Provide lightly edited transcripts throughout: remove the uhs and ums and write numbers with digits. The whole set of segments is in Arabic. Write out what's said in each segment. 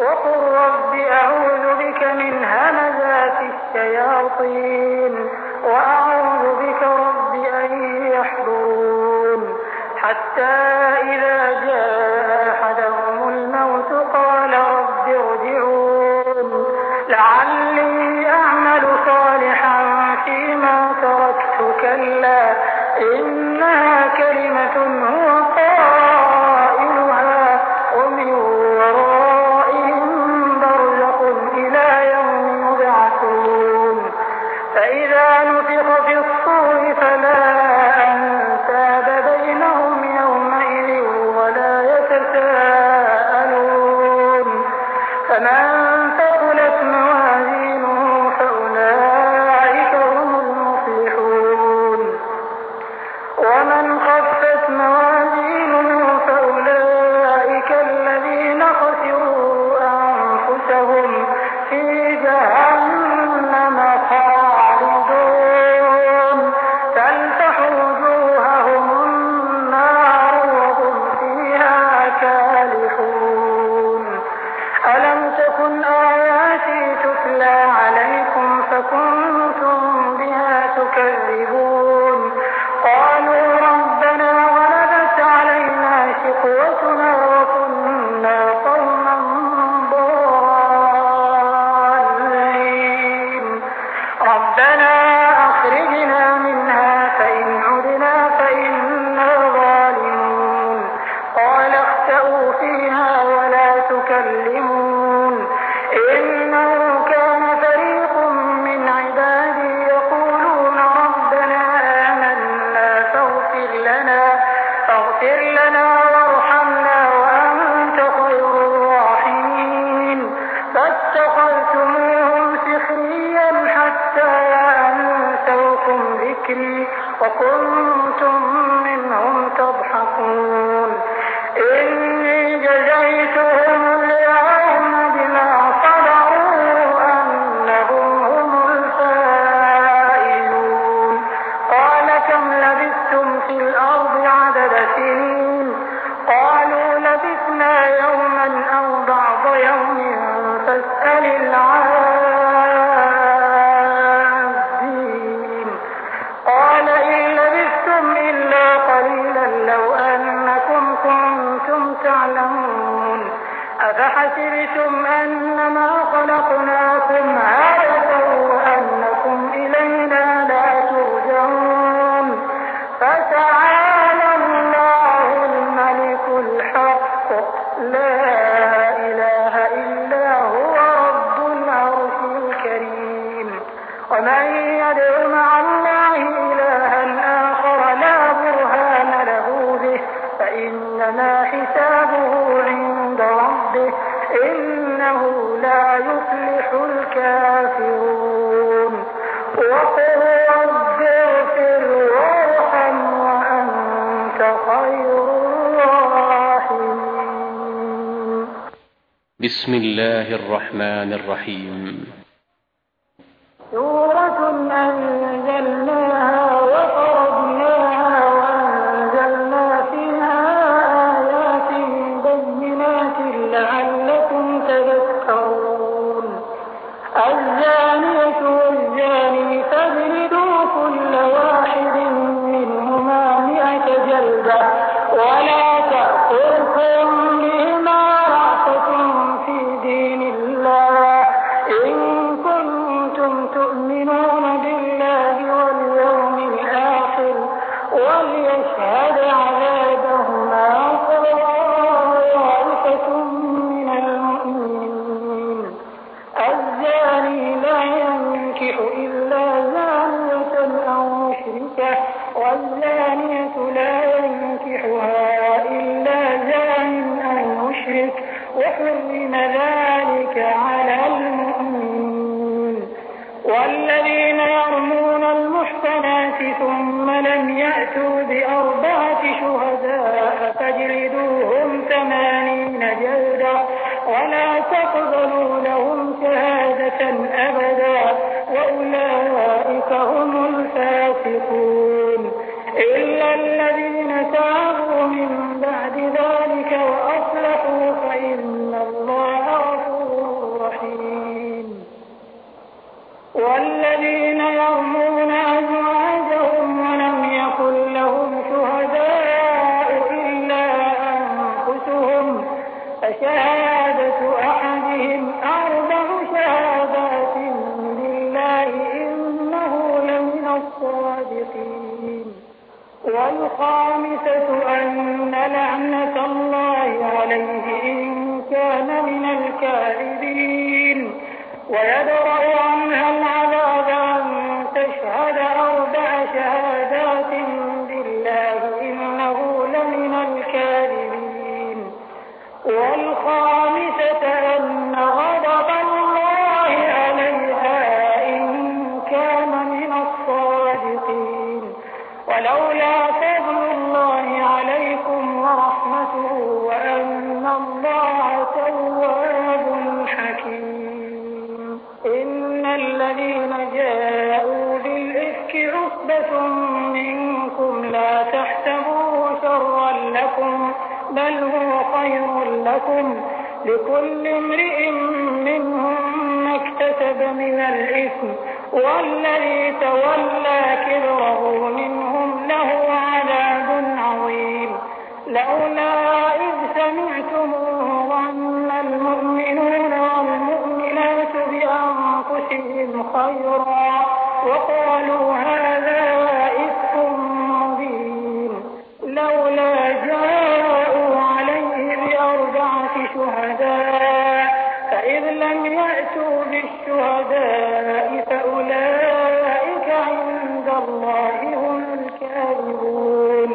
وقل رب أعوذ بك من همزات الشياطين وأعوذ بك رب أن يحضرون حتى إذا جاء أحدهم الموت قال رب ارجعون لعلي أعمل صالحا فيما تركت كلا إنها كلمة هو قائلها ومن ورائهم برزخ إلى يوم يبعثون فإذا نفخ في الصور فلا أنساب بينهم يومئذ ولا يتساءلون فمن ثقلت موازينه فأولئك هم المفلحون ومن خفت موازينه فأولئك الذين خسروا أنفسهم في جهنم خالدون تلفح وجوههم النار وهم فيها كالحون ألم تكن آياتي تتلى عليكم فكنتم بها تكذبون قالوا ربنا غلبت علينا شقوتنا وكنا قوما ضالين ربنا أخرجنا منها فإن عدنا فإنا ظالمون قال اخسئوا فيها ولا تكلمون إنه كان فريق من عبادي يقولون ربنا آمنا فاغفر لنا وارحمنا وأنت خير الراحمين فاتخذتموهم سخريا حتى أنسوكم ذكري وكنتم منهم تضحكون إني جزيتهم اليوم بما صبروا أنهم هم الفائزون قال كم لبثتم في الأرض عدد سنين قالوا لبثنا يوما أو بعض يوم فاسأل العادين قال إن لبثتم إلا قليلا لو أنكم كنتم تعلمون أفحسبتم أنما خلقناكم عبثا وأنكم إلينا لا ترجعون فتعالى الله الملك الحق لا إله إلا هو رب العرش الكريم ومن يدع مع الله إلها آخر لا برهان له به فإنما حسابه عند ربه إنه لا يفلح الكافرون وقل رب اغفر وارحم وأنت خير الراحمين بسم الله الرحمن الرحيم سورة أنزلناها وفرضناها وأنزلنا فيها آيات بينات لعلكم تذكرون الزانية والزاني فاجلدوا كل واحد منهما 100 جلدة ولا تأخذكم بهما رأفة في دين الله إن كنتم تؤمنون بالله واليوم الآخر وليشهد عذابهما طائفة من المؤمنين الزاني لا ينكح إلا زانية أو مشركة والزانية لا ينكحها إلا زان أو مشرك وحرم ذلك على المؤمنين والذين يرمون المحصنات ثم لم يأتوا ب4 شهداء فاجلدوهم 80 جلدة ولا تقبلوا لهم شهادة أبدا وأولئك هم الفاسقون إلا الذين تابوا من بعد ذلك وأصلحوا فإن الله غفور شهادة أحدهم 4 شهادات بالله إنه لمن الصادقين والخامسة أن لعنة الله عليه إن كان من الكاذبين ويدرأ عنها العذاب أن تشهد 4 شهادات بالله إنه لمن الكاذبين والخامسة أن غضب الله عليها إن كان من الصادقين ولولا فضل الله عليكم ورحمته وأن الله تواب حكيم إن الذين جاءوا بالإفك عصبة منكم لا تحسبوه شرا لكم بل هو خير لكم لكل امرئ منهم ما اكتسب من الإثم والذي تولى كبره منهم له عذاب عظيم لولا إذ سمعتموه ظن المؤمنون والمؤمنات بأنفسهم خيرا وقالوا هذا إفك مبين لولا جاءوا عليه ب4 شهداء فإذ لم يأتوا بالشهداء فأولئك عند الله هم الكاذبون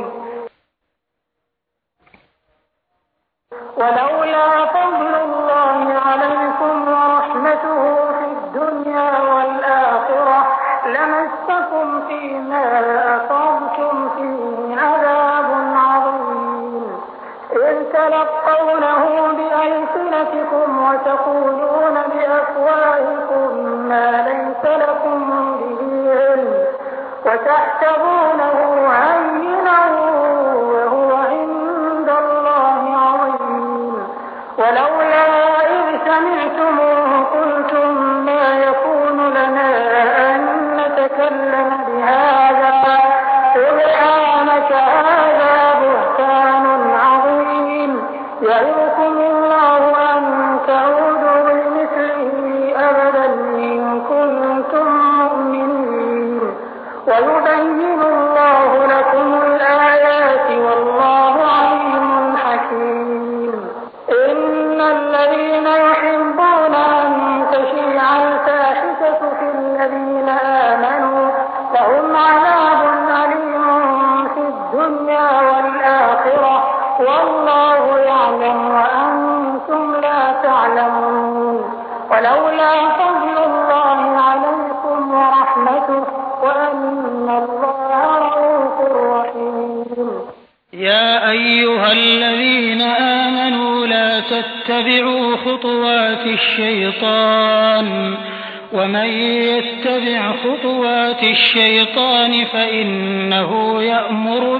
ولولا فضل الله عليكم ورحمته في الدنيا والآخرة لمسكم فيما أصبتم فيه عذاب عظيم إذ تلقونه بألسنتكم وتقولون بأفواهكم ما ليس لكم به علم وتحسبونه هينا وهو عند الله عظيم ولولا إذ سمعتموه قلتم ما يكون لنا أن نتكلم بهذا سبحانك هذا بهتان عظيم يعظكم الله أن تعودوا بمثله أبدا إن كنتم مؤمنين ويبين الله لكم الآيات والله عليم حكيم إن الذين يحبون أن تشيع الفاحشة في الذين آمنوا لهم عذاب أليم في الدنيا والآخرة والله يعلم وأنتم لا تعلمون ولولا فضل الله عليكم ورحمته وأن الله رؤوف رحيم يا أيها الذين آمنوا لا تتبعوا خطوات الشيطان ومن يتبع خطوات الشيطان فإنه يأمر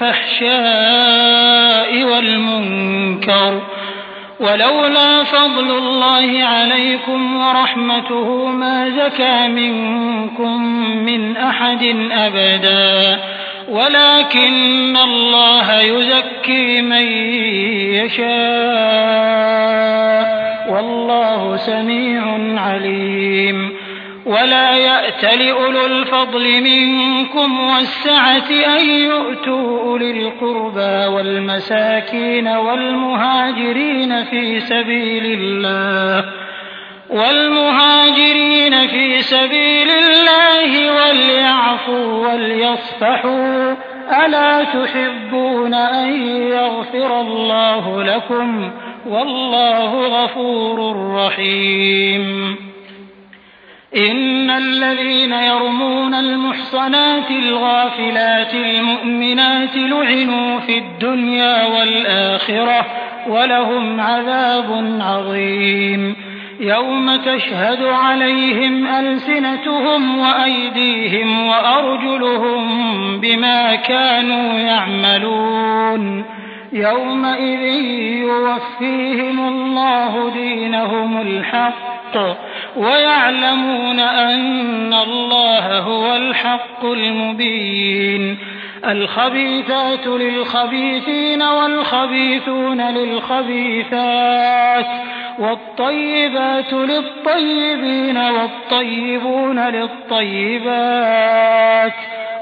بالفحشاء والمنكر ولولا فضل الله عليكم ورحمته ما زكى منكم من أحد أبدا ولكن الله يزكي من يشاء والله سميع عليم ولا يأت لأولو الفضل منكم والسعة أن يؤتوا أولي القربى والمساكين والمهاجرين في سبيل الله وليعفوا وليصفحوا ألا تحبون أن يغفر الله لكم والله غفور رحيم إن الذين يرمون المحصنات الغافلات المؤمنات لعنوا في الدنيا والآخرة ولهم عذاب عظيم يوم تشهد عليهم ألسنتهم وأيديهم وأرجلهم بما كانوا يعملون يومئذ يوفيهم الله دينهم الحق ويعلمون أن الله هو الحق المبين الخبيثات للخبيثين والخبيثون للخبيثات والطيبات للطيبين والطيبون للطيبات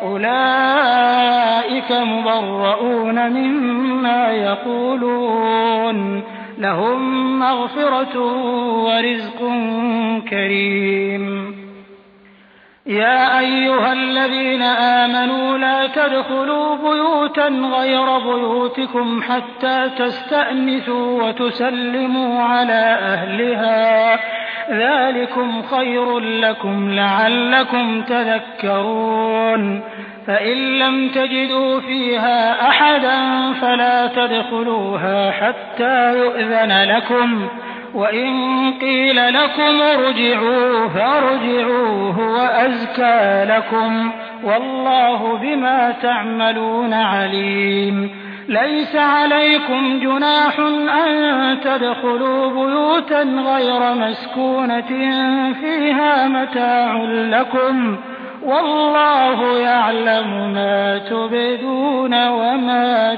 أولئك مبرؤون مما يقولون لهم مغفرة ورزق كريم. يا أيها الذين آمنوا لا تدخلوا بيوتا غير بيوتكم حتى تستأنسوا وتسلموا على أهلها ذلكم خير لكم لعلكم تذكرون. فإن لم تجدوا فيها أحدا فلا تدخلوها حتى يؤذن لكم وإن قيل لكم ارجعوا فارجعوا هو أزكى لكم والله بما تعملون عليم. ليس عليكم جناح أن تدخلوا بيوتا غير مسكونة فيها متاع لكم والله يعلم ما تبدون وما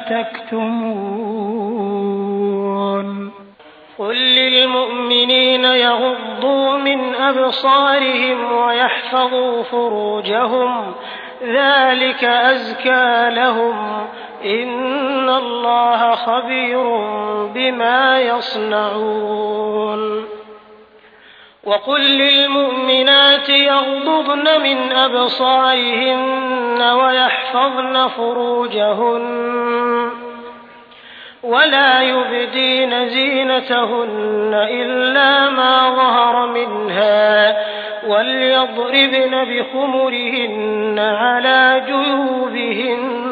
تكتمون. قل للمؤمنين يغضوا من أبصارهم ويحفظوا فروجهم ذلك أزكى لهم إن الله خبير بما يصنعون. وقل للمؤمنات يغضضن من أبصارهن ويحفظن فروجهن ولا يبدين زينتهن إلا ما ظهر منها وليضربن بخمرهن على جيوبهن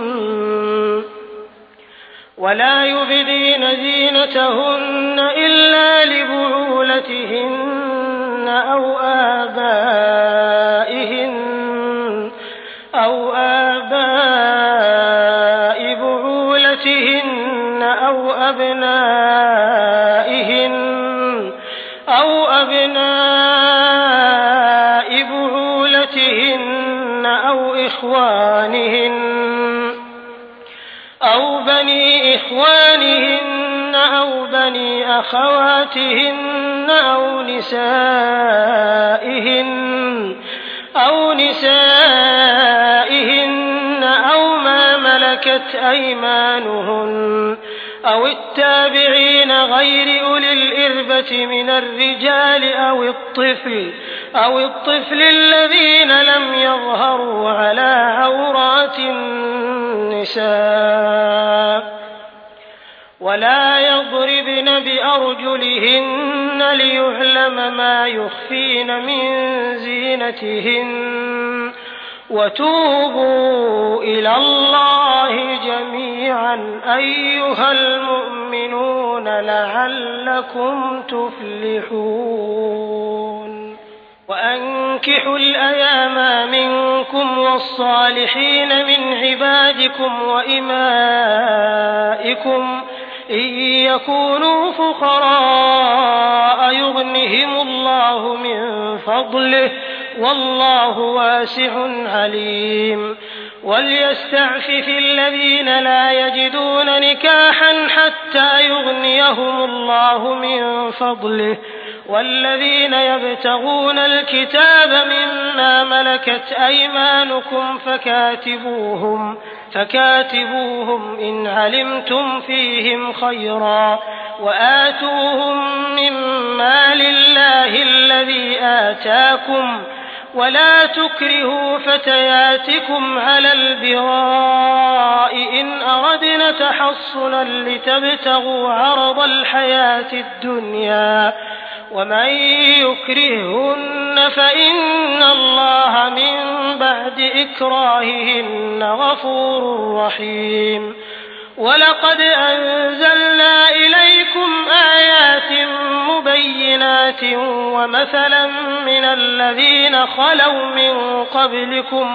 ولا يبدين زينتهن إلا لبعولتهن أو آباء بعولتهن أو أبناء بعولتهن أو إخوانهن أو بني إخوانهن أو بني أخواتهن أو نسائهن أو ما ملكت أيمانهن أو التابعين غير أولي الإربة من الرجال أو الطفل الذين لم يظهروا على عورات النساء ولا يضربن بأرجلهن ليعلم ما يخفين من زينتهن وتوبوا إلى الله جميعا أيها المؤمنون لعلكم تفلحون. وأنكحوا الأيام منكم والصالحين من عبادكم وإمائكم إن يكونوا فقراء يغنهم الله من فضله والله واسع عليم. وليستعفف الذين لا يجدون نكاحا حتى يغنيهم الله من فضله والذين يبتغون الكتاب مما ملكت أيمانكم فكاتبوهم إن علمتم فيهم خيرا وآتوهم من مال الله الذي آتاكم ولا تكرهوا فتياتكم على البغاء إن أردنا تحصنا لتبتغوا عرض الحياة الدنيا ومن يكرههن فإن الله من بعد إكراههن غفور رحيم. ولقد أنزلنا إليكم آيات مبينات ومثلا من الذين خلوا من قبلكم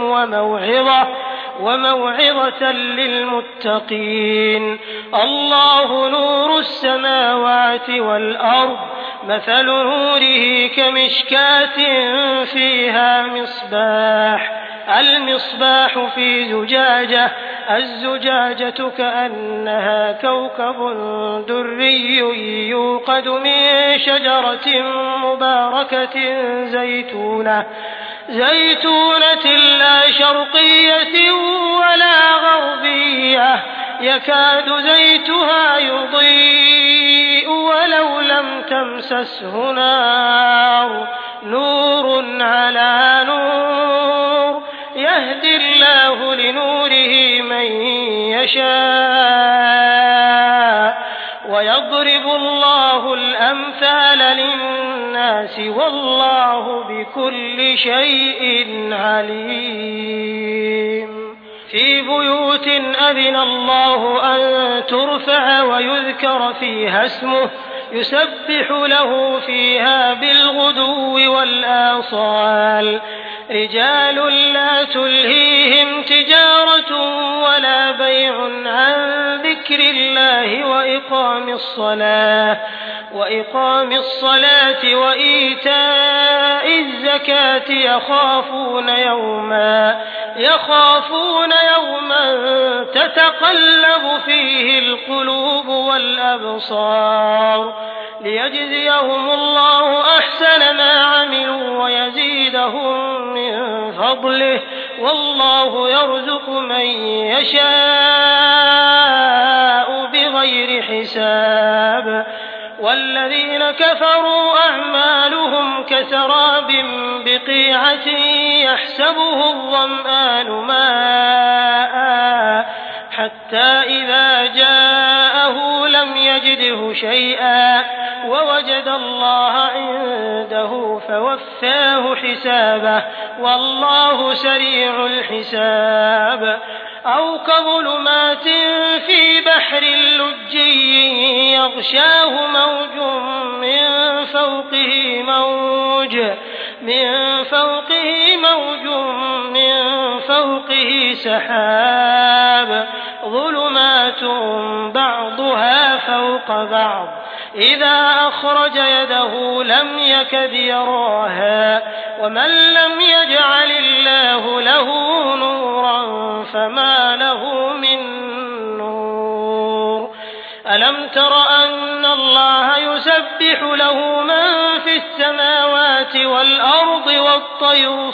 وموعظة للمتقين. الله نور السماوات والأرض مثل نوره كمشكاة فيها مصباح المصباح في زجاجة الزجاجة كأنها كوكب دري يوقد من شجرة مباركة زيتونة لا شرقية ولا غربية يكاد زيتها يضيء ولو لم تمسسه نار نور على نور يهدي الله لنوره من يشاء ويضرب الله الأمثال للناس والله بكل شيء عليم في بيوت أذن الله أن ترفع ويذكر فيها اسمه يسبح له فيها بالغدو والآصال رجال لا تلهيهم تجارة ولا بيع عن ذكر الله وإقام الصلاة وإيتاء الزكاة يخافون يوما تتقلب فيه القلوب والأبصار ليجزيهم الله أحسن ما عملوا ويزيدهم من فضله والله يرزق من يشاء بغير حساب والذين كفروا أعمالهم كسراب بقيعة يحسبه الظمآن ماء حتى إذا جاءه لم يجده شيئا ووجد الله عنده فوفاه حسابه والله سريع الحساب أو كظلمات في بحر لجي يغشاه موج من فوقه سحاب ظلمات بعضها فوق بعض إذا أخرج يده لم يكد يراها ومن لم يجعل الله له نورا فما له من نور ألم تر أن الله يسبح له من في السماوات والأرض والطير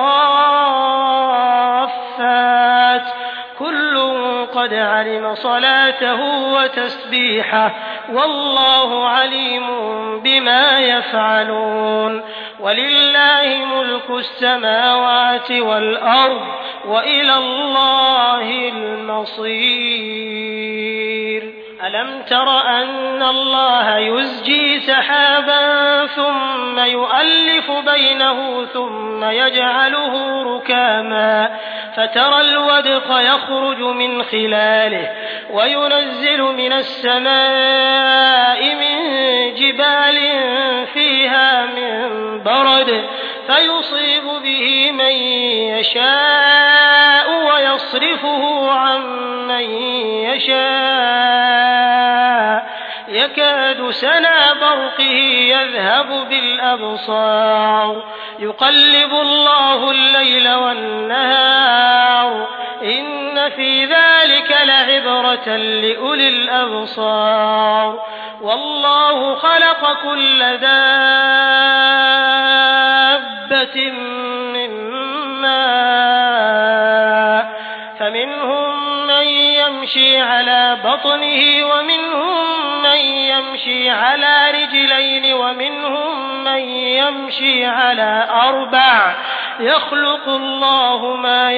صافات كل قد علم صلاته وتسبيحه والله عليم بما يفعلون ولله ملك السماوات والأرض وإلى الله المصير ألم تر أن الله يزجي سحابا ثم يؤلف بينه ثم يجعله ركاما فترى الودق يخرج من خلاله وينزل من السماء من جبال فيها من برد فيصيب به من يشاء ويصرفه عن من يشاء يكاد سنا برقه يذهب بالأبصار يقلب الله الليل والنهار إن في ذلك لعبرة لأولي الأبصار والله خلق كل دابة من ماء فمنهم من يمشي على بطنه ومنهم من يمشي على رجلين ومنهم من يمشي على أربع يخلق الله ما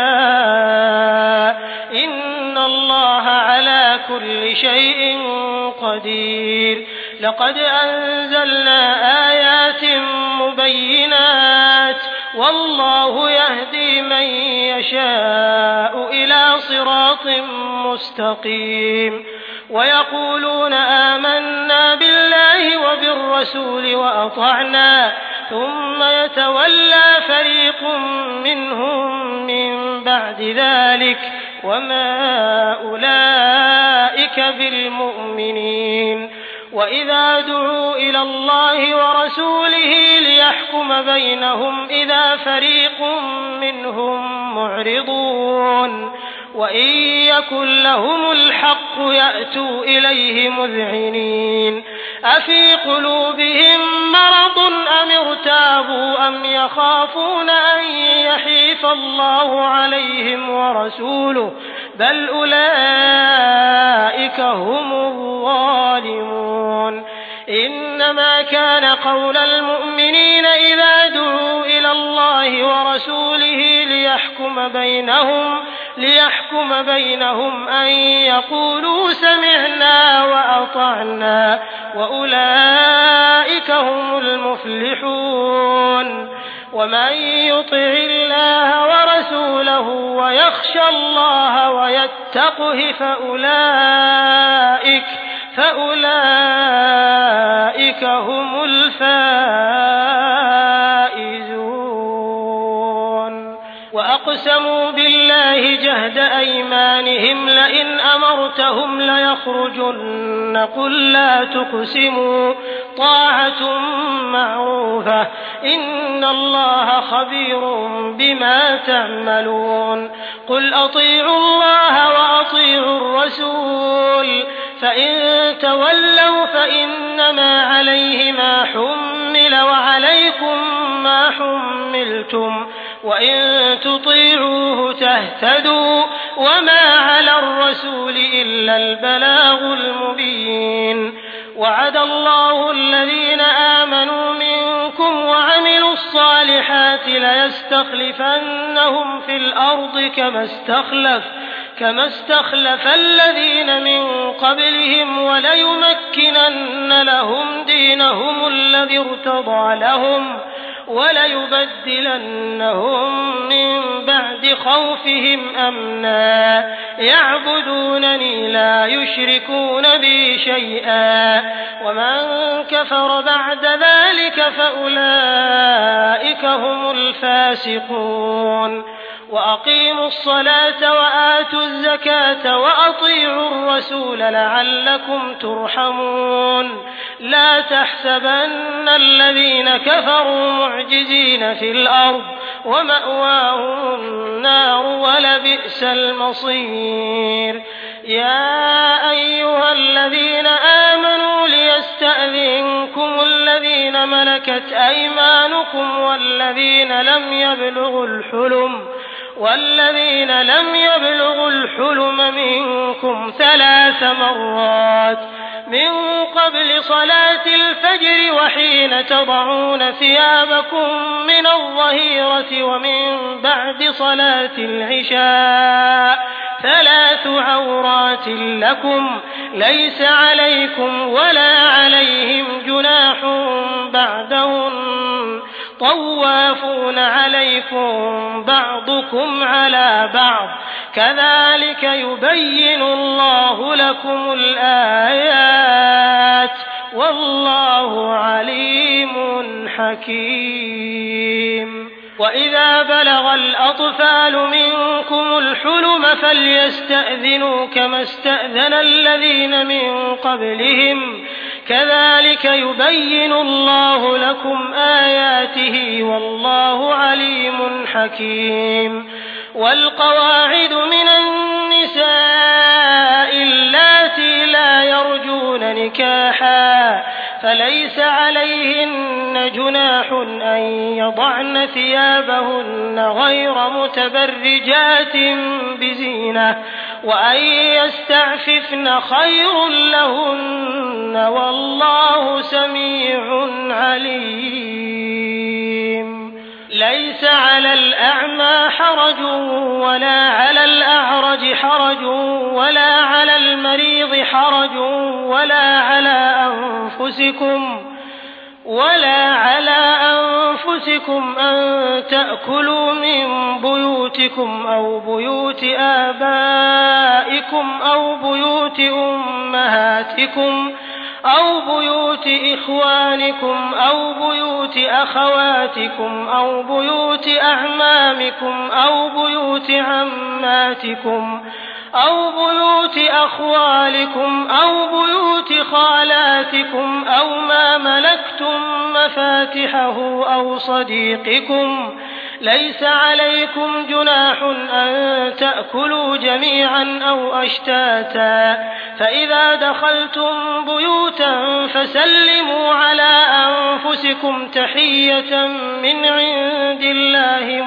يشاء إن الله على كل شيء قدير لقد أنزلنا آيات مبينات والله يهدي من يشاء إلى صراط مستقيم ويقولون آمنا بالله وبالرسول وأطعنا ثم يتولى فريق منهم من بعد ذلك وما أولئك بالمؤمنين وإذا دعوا إلى الله ورسوله ليحكم بينهم إذا فريق منهم معرضون وإن يكن لهم الحق يأتوا إليه مذعنين أفي قلوبهم مرض أم ارتابوا أم يخافون أن يحيف الله عليهم ورسوله بل أولئك هم الظالمون إنما كان قول المؤمنين إذا دعوا إلى الله ورسوله ليحكم بينهم أن يقولوا سمعنا وأطعنا وأولئك هم المفلحون ومن يطع الله ورسوله ويخشى الله ويتقه فأولئك هم الفائزون وأقسموا بالله جهد أيمانهم لئن أمرتهم ليخرجن قل لا تقسموا طاعة معروفة إن الله خبير بما تعملون قل أطيعوا الله وأطيعوا الرسول فإن تولوا فإنما عليه ما حمل وعليكم ما حملتم وإن تطيعوه تهتدوا وما على الرسول إلا البلاغ المبين وعد الله الذين آمنوا منكم وعملوا الصالحات ليستخلفنهم في الأرض كما استخلف الذين من قبلهم وليمكنن لهم دينهم الذي ارتضى لهم وليبدلنهم من بعد خوفهم أمنا يعبدونني لا يشركون بي شيئا ومن كفر بعد ذلك فأولئك هم الفاسقون وأقيموا الصلاة وآتوا الزكاة وأطيعوا الرسول لعلكم ترحمون لا تحسبن الذين كفروا معجزين في الأرض ومأواهم النار ولبئس المصير يا أيها الذين آمنوا ليستأذنكم الذين ملكت أيمانكم والذين لم يبلغوا الحلم منكم 3 مرات من قبل صلاة الفجر وحين تضعون ثيابكم من الظهيرة ومن بعد صلاة العشاء 3 عورات لكم ليس عليكم ولا عليهم جناح بعدهن طوافون عليكم بعضكم على بعض كذلك يبين الله لكم الآيات والله عليم حكيم وإذا بلغ الأطفال منكم الحلم فليستأذنوا كما استأذن الذين من قبلهم كذلك يبين الله لكم آياته والله عليم حكيم والقواعد من النساء اللاتي لا يرجون نكاحا فليس عليهن جناح أن يضعن ثيابهن غير متبرجات بزينة وأن يستعففن خير لهن والله سميع عليم ليس على الأعمى حرج ولا على الأعرج حرج ولا على المريض حرج ولا على أنفسكم أن تأكلوا من بيوتكم أو بيوت آبائكم أو بيوت أمهاتكم أو بيوت إخوانكم أو بيوت أخواتكم أو بيوت أعمامكم أو بيوت عماتكم أو بيوت أخوالكم أو بيوت خالاتكم أو ما ملكتم مفاتحه أو صديقكم. ليس عليكم جناح أن تأكلوا جميعا أو أشتاتا، فإذا دخلتم بيوتا فسلموا على أنفسكم تحية من عند الله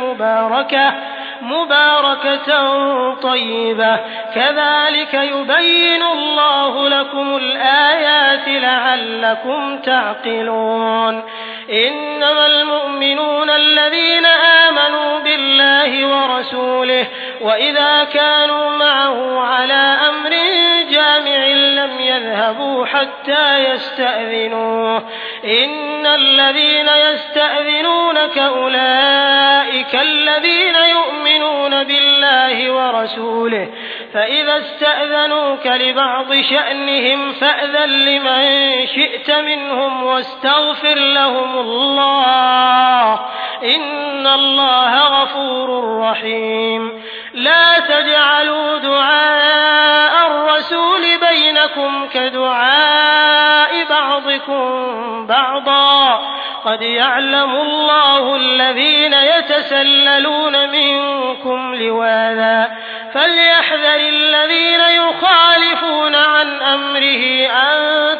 مباركة طيبة، كذلك يبين الله لكم الآيات لعلكم تعقلون. إنما المؤمنون الذين آمنوا بالله ورسوله وإذا كانوا معه على أمر جامع لم يذهبوا حتى يستأذنوه. إن الذين يستأذنونك أولئك الذين يؤمنون بالله ورسوله، فإذا استأذنوك لبعض شأنهم فأذن لمن شئت منهم واستغفر لهم الله، إن الله غفور رحيم. لا تجعلوا دعاء الرسول بينكم كدعاء بعضكم بعضا، قد يعلم الله الذين يتسللون منكم لواذا، فليحذر الذين يخالفون عن أمره أن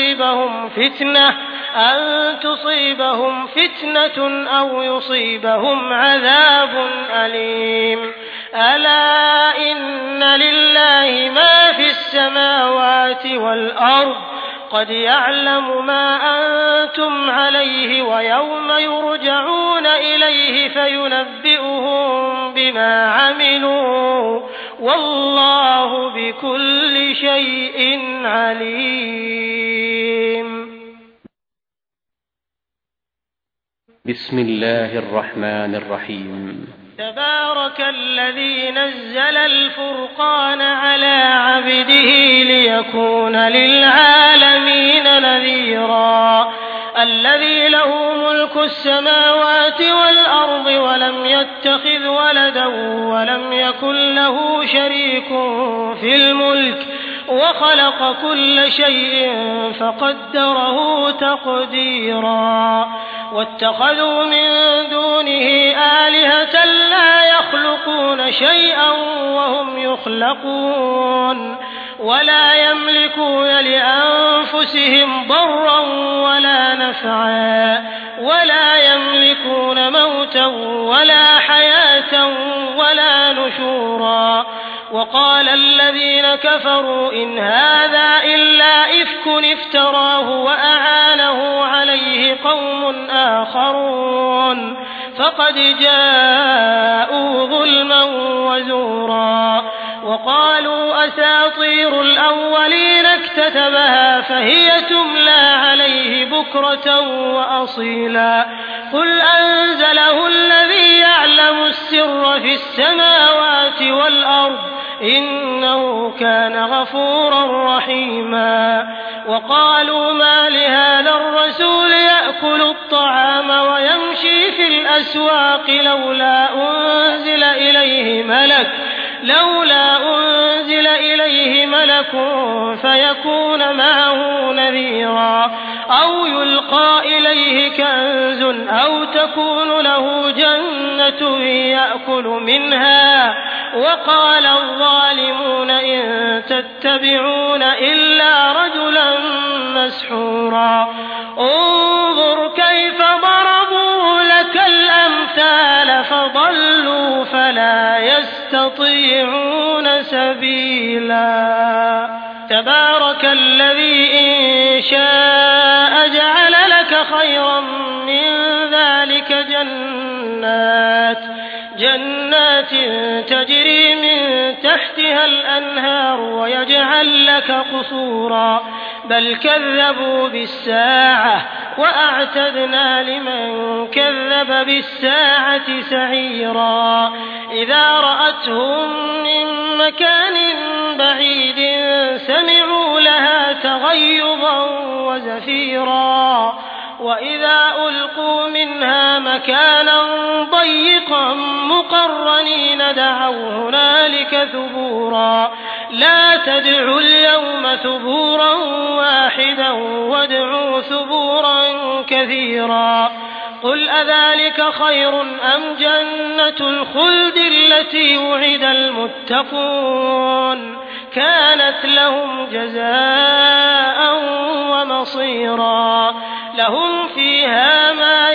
تصيبهم فتنة أو يصيبهم عذاب أليم. ألا إن لله ما في السماوات والأرض، قد يعلم ما أنتم عليه ويوم يرجعون إليه فينبئهم بما عملوا، والله بكل شيء عليم. بسم الله الرحمن الرحيم. تبارك الذي نزل الفرقان على عبده ليكون للعالمين نذيرا. الذي له ملك السماوات والأرض ولم يتخذ ولدا ولم يكن له شريك في الملك وخلق كل شيء فقدره تقديرا. واتخذوا من دونه آلهة لا يخلقون شيئا وهم يخلقون، ولا يملكون لأنفسهم ضرا ولا نفعا، ولا يملكون موتا ولا حياة ولا نشورا. وقال الذين كفروا إن هذا إلا إفك افتراه وأعانه عليه قوم آخرون، فقد جاءوا ظلما وزورا. وقالوا أساطير الأولين اكتتبها فهي تملى عليه بكرة وأصيلا. قل أنزله الذي يعلم السر في السماوات والأرض، إنه كان غفورا رحيما. وقالوا ما لهذا الرسول يأكل الطعام ويمشي في الأسواق لولا أنزل إليه ملك فيكون معه نذيرا، أو يلقى إليه كنز أو تكون له جنة يأكل منها. وقال الظالمون إن تتبعون إلا رجلا مسحورا. انظر كيف ضربوا لك الأمثال فضلوا فلا يستطيعون سبيلا. تبارك الذي إن شاء جعل لك خيرا من ذلك جنات تجري من تحتها الأنهار ويجعل لك قصورا، بل كذبوا بالساعة وأعتدنا لمن كذب بالساعة سعيرا. إذا رأتهم من مكان بعيد سمعوا لها تغيظا وزفيرا، وإذا ألقوا منها مكانا ضيقا مقرنين دعوا هنالك ثبورا لا تدعوا اليوم ثبورا واحدا وادعوا ثبورا كثيرا قل أذلك خير أم جنة الخلد التي وعد المتقون كانت لهم جزاء ومصيرا لهم فيها ما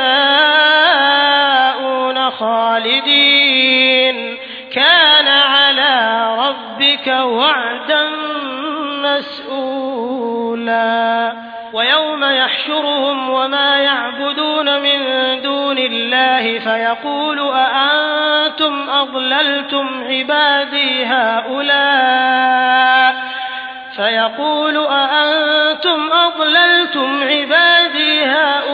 يشاءون خالدين كان على ربك وعدا مسئولا ويوم يحشرهم وما يعبدون من دون الله فيقول أأنتم أضللتم عبادي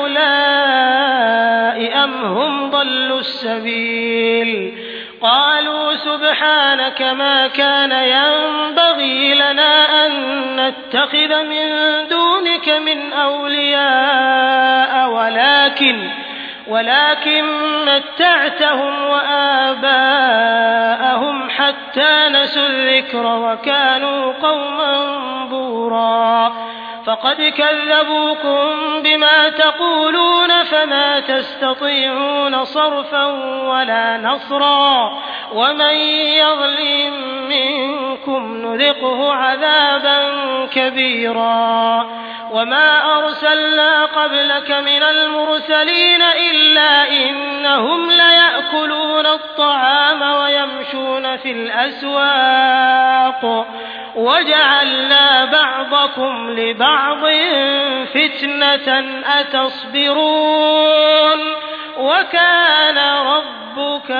هؤلاء أم هم ضلوا السبيل قالوا سبحانك ما كان ينبغي لنا أن نتخذ من دونك من أولياء ولكن متعتهم وآباءهم حتى نسوا الذكر وكانوا قوما بورا فقد كذبوكم بما تقولون فما تستطيعون صرفا ولا نصرا ومن يظلم منكم نذقه عذابا كبيرا وما أرسلنا قبلك من المرسلين إلا إنهم ليأكلون الطعام ويمشون في الأسواق وجعلنا بعضكم لبعض فتنة أتصبرون وكان ربك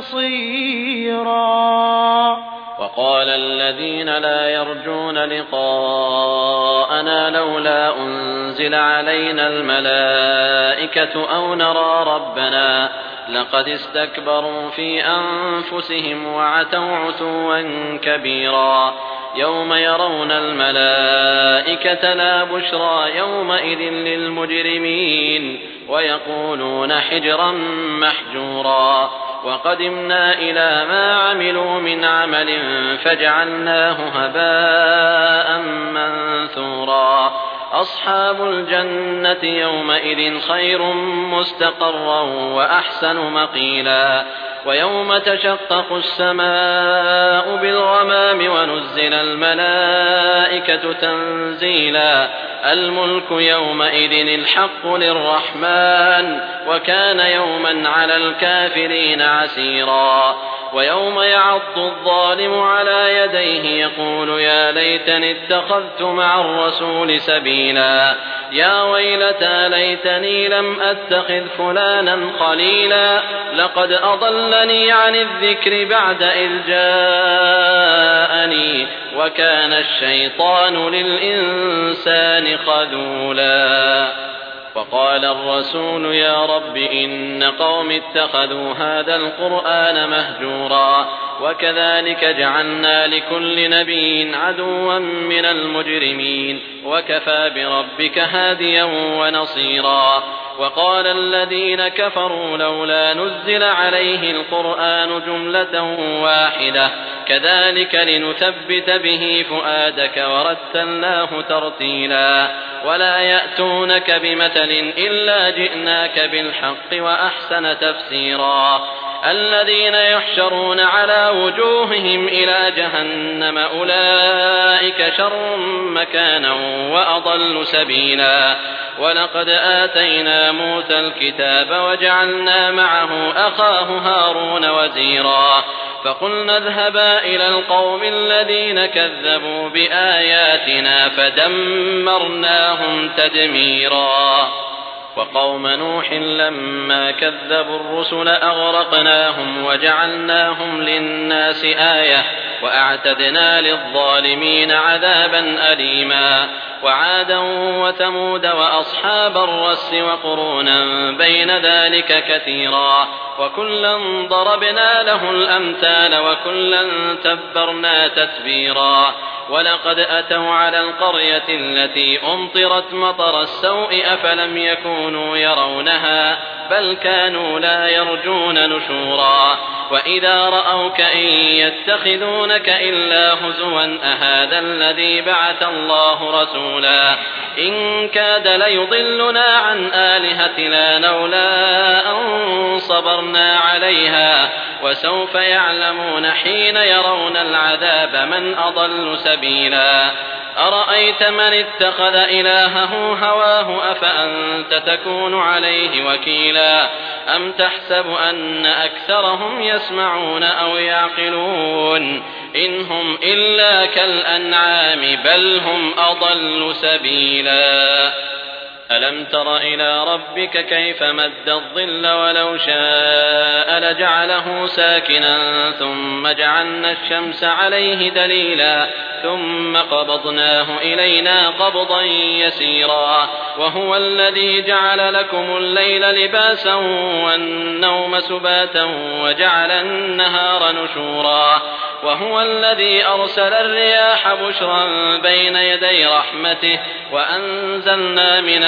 بصيرا وقال الذين لا يرجون لقاءنا لولا أنزل علينا الملائكة أو نرى ربنا لقد استكبروا في أنفسهم وعتوا عتوا كبيرا يوم يرون الملائكة لا بشرى يومئذ للمجرمين ويقولون حجرا محجورا وقدمنا إلى ما عملوا من عمل فجعلناه هباء منثورا أصحاب الجنة يومئذ خير مستقرا وأحسن مقيلا ويوم تشقق السماء بالغمام ونزل الملائكة تنزيلا الملك يومئذ الحق للرحمن وكان يوما على الكافرين عسيرا ويوم يعض الظالم على يديه يقول يا ليتني اتخذت مع الرسول سبيلا يا ويلتى ليتني لم أتخذ فلانا خليلا لقد أضلني عن الذكر بعد إذ جاءني وكان الشيطان للإنسان خذولا وقال الرسول يا رب إن قوم اتخذوا هذا القرآن مهجورا وكذلك جعلنا لكل نبي عدوا من المجرمين وكفى بربك هاديا ونصيرا وقال الذين كفروا لولا نزل عليه القرآن جملة واحدة كذلك لنثبت به فؤادك ورتلناه ترتيلا ولا يأتونك بمثل إلا جئناك بالحق وأحسن تفسيرا الذين يحشرون على وجوههم إلى جهنم أولئك شر مكانا وأضل سبيلا ولقد آتينا موسى الكتاب وجعلنا معه أخاه هارون وزيرا فقلنا اذهبا إلى القوم الذين كذبوا بآياتنا فدمرناهم تدميرا وقوم نوح لما كذبوا الرسل أغرقناهم وجعلناهم للناس آية وأعتدنا للظالمين عذابا أليما وعادا وثمود وأصحاب الرس وقرونا بين ذلك كثيرا وكلا ضربنا له الأمثال وكلا تبرنا تتبيرا ولقد أتوا على القرية التي أمطرت مطر السوء أفلم يكونوا يرونها بل كانوا لا يرجون نشورا وإذا رأوك إن يتخذونك إلا هزوا أهذا الذي بعث الله رسولا إن كاد ليضلنا عن آلهتنا لولا أن صبرنا عليها وسوف يعلمون حين يرون العذاب من أضل سبيلا أرأيت من اتخذ إلهه هواه أفأنت تكون عليه وكيلا أم تحسب أن أكثرهم يسمعون أو يعقلون إن هم إلا كالأنعام بل هم أضل سبيلا ألم تر إلى ربك كيف مد الظل ولو شاء لجعله ساكنا ثم جعلنا الشمس عليه دليلا ثم قبضناه إلينا قبضا يسيرا وهو الذي جعل لكم الليل لباسا والنوم سباتا وجعل النهار نشورا وهو الذي أرسل الرياح بشرا بين يدي رحمته وأنزلنا من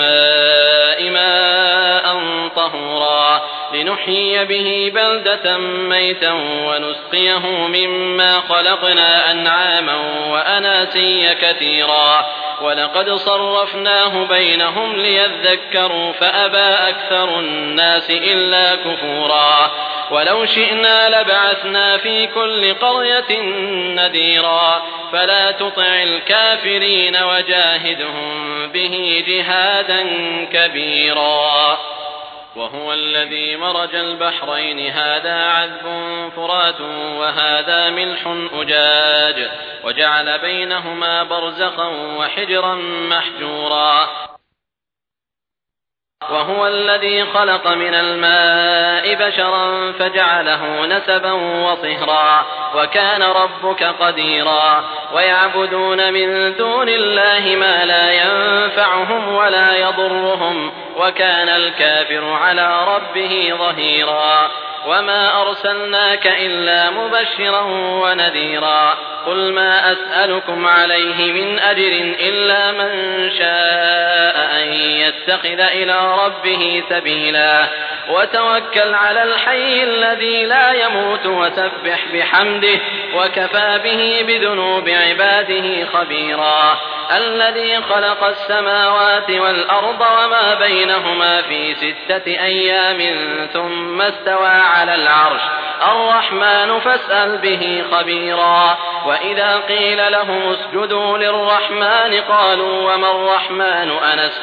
السماء ماء طهورا لنحيي به بلدة ميتا ونسقيه مما خلقنا أنعاما وأناسيا كثيرا ولقد صرفناه بينهم ليذكروا فأبى أكثر الناس إلا كفورا ولو شئنا لبعثنا في كل قرية نذيرا فلا تطع الكافرين وجاهدهم به جهادا كبيرا وهو الذي مرج البحرين هذا عذب فرات وهذا ملح أجاج وجعل بينهما برزخا وحجرا محجورا وهو الذي خلق من الماء بشرا فجعله نسبا وصهرا وكان ربك قديرا ويعبدون من دون الله ما لا ينفعهم ولا يضرهم وكان الكافر على ربه ظهيرا وما أرسلناك إلا مبشرا ونذيرا قل ما أسألكم عليه من أجر إلا من شاء أن يتخذ إلى ربه سبيلا وتوكل على الحي الذي لا يموت وسبح بحمده وكفى به بذنوب عباده خبيرا الذي خلق السماوات والأرض وما بينهما في 6 أيام ثم استوى على العرش الرحمن فاسأل به خبيرا وإذا قيل لهم اسجدوا للرحمن قالوا وما الرحمن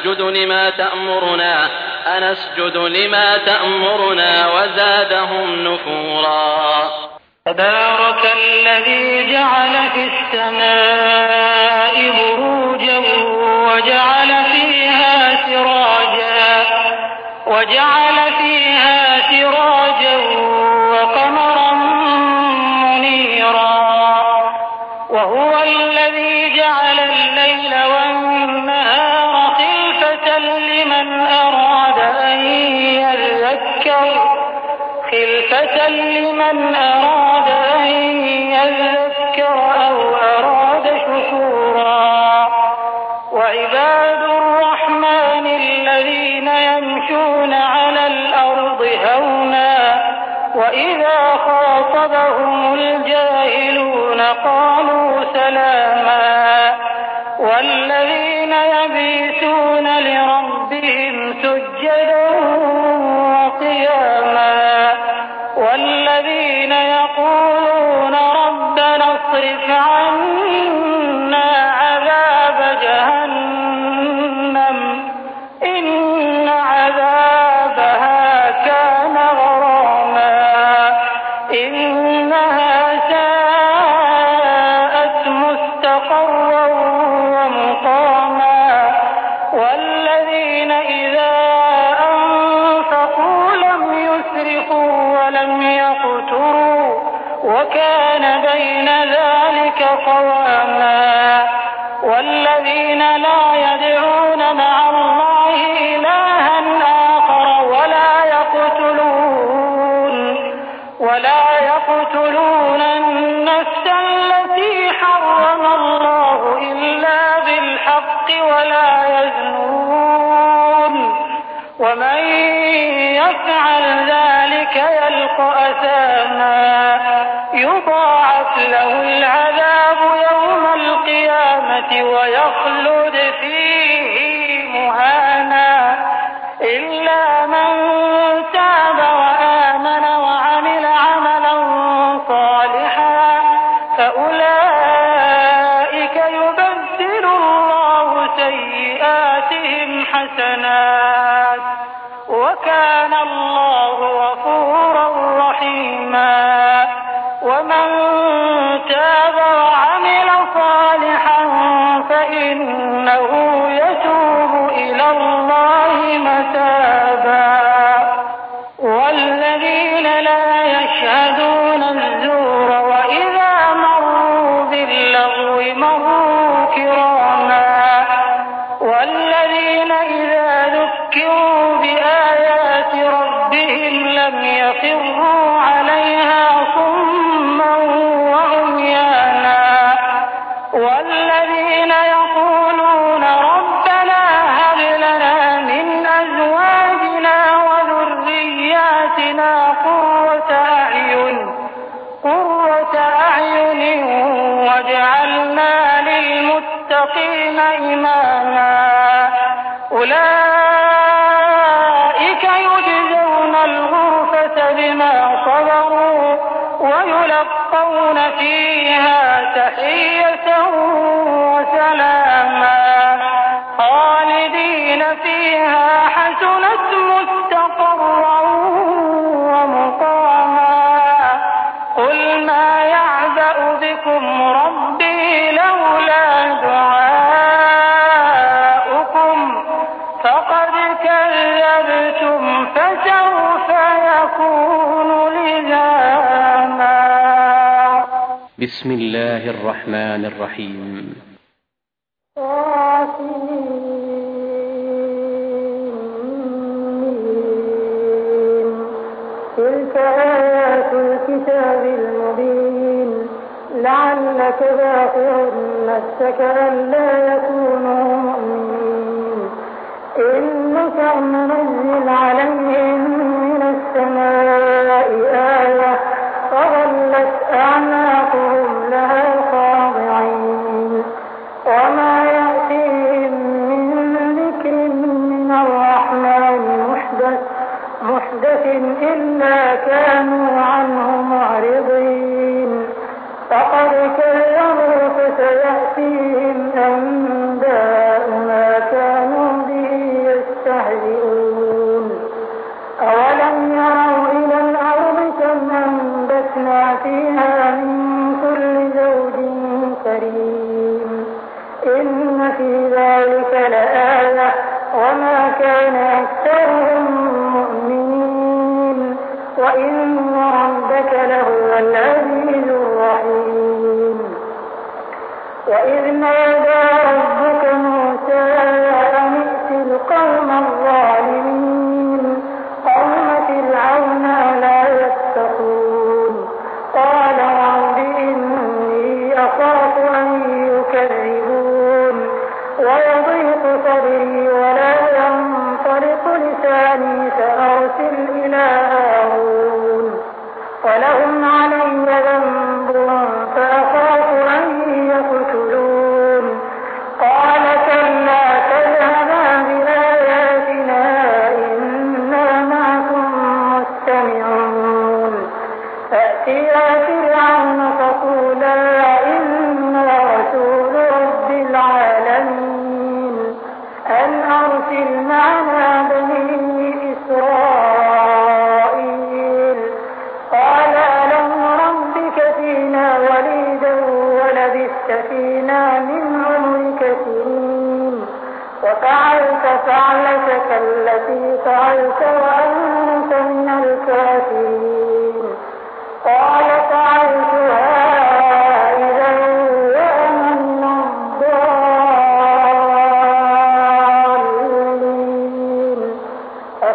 أنسجد لما تأمرنا وزادهم نفورا تبارك الذي جعل في السماء بروجا وجعل فيها سراجا وقمرا منيرا وهو الذي جعل الليل والنهار خلفة لمن أراد أن يذكر أو أراد شكورا وعباد الرحمن الذين يمشون على الأرض هونا وإذا خاطبهم الجاهلون قالوا سلاما والذين يبيتون لربهم سجدا وقياما والذين يقولون ربنا اصرف عنا عذاب جهنم إن عذابها كان غراما إنها ساءت مستقرا ومقاما والذين إذا أنفقوا لم يسرفوا ولم يقتروا وكان بين ذلك قواما والذين لا يدعون مع الله إلها آخر ولا يقتلون النفس التي حرم الله إلا بالحق ولا يزنون ومن يفعل ذلك يلقى أثاما يضاعف له العذاب يوم القيامة ويخلد فيه مهانا إلا من تاب وآمن وعمل عملا صالحا فأولئك يبدل الله سيئاتهم حسنات وكان الله غفورا رحيما ومن تاب وعمل صالحا فإنه يتوب إلى الله متابا والذين لا يشهدون الزور وإذا مروا باللغو مروا كراما والذين إذا ذكروا بآيات ربهم لم يخروا عليها صما وعميانا والذين يقولون ربنا هب لنا من أزواجنا وذرياتنا قرة أعين واجعلنا للمتقين إماما أولئك يجزون الغرفة بما صبروا ويلقون فيها تحية وسلاما خالدين فيها حسنت مستقرا ومقاما قل ما يعبأ بكم ربي لولا دعاؤكم فقد كذبتم فسوف يكون لزاما. بسم الله الرحمن الرحيم. تلك آيات الكتاب المبين لعلك باخع نفسك ألا يكونوا مؤمنين إن نشأ ننزل عليهم من السماء آية فظلت أعناقهم لها خاضعين وما يأتيهم من ذكر من الرحمن محدث إلا كانوا عنه معرضين فقد كذبوا فسيأتيهم أنباء ما كانوا به يستهزئون أولم يروا إلى الأرض كم أنبتنا فيها من كل زوج كريم إن في ذلك لآية وما كان أكثرهم مؤمنين وإن ربك لهو العزيز الرحيم. وإذ نادى ربك موسى أن ائت القوم الظالمين قوم فرعون ألا يتقون قال رب إني أخاف أن يكذبون ويضيق صدري ولا ينطلق لساني فأرسل إلى هارون ولهم علي ذنب فأخاف أن يقتلون قال كلا تذهبا بآياتنا إنا معكم مستمعون فأتيا فرعون فقولا إنا رسول رب العالمين أن أرسل معنا بني إسرائيل قال ألم ربك فينا وليدا ولبثت فينا من عمرك سنين وفعلت فعلتك التي فعلت وأنت من الكافرين قال فعلتها إذا وأنا من الضالين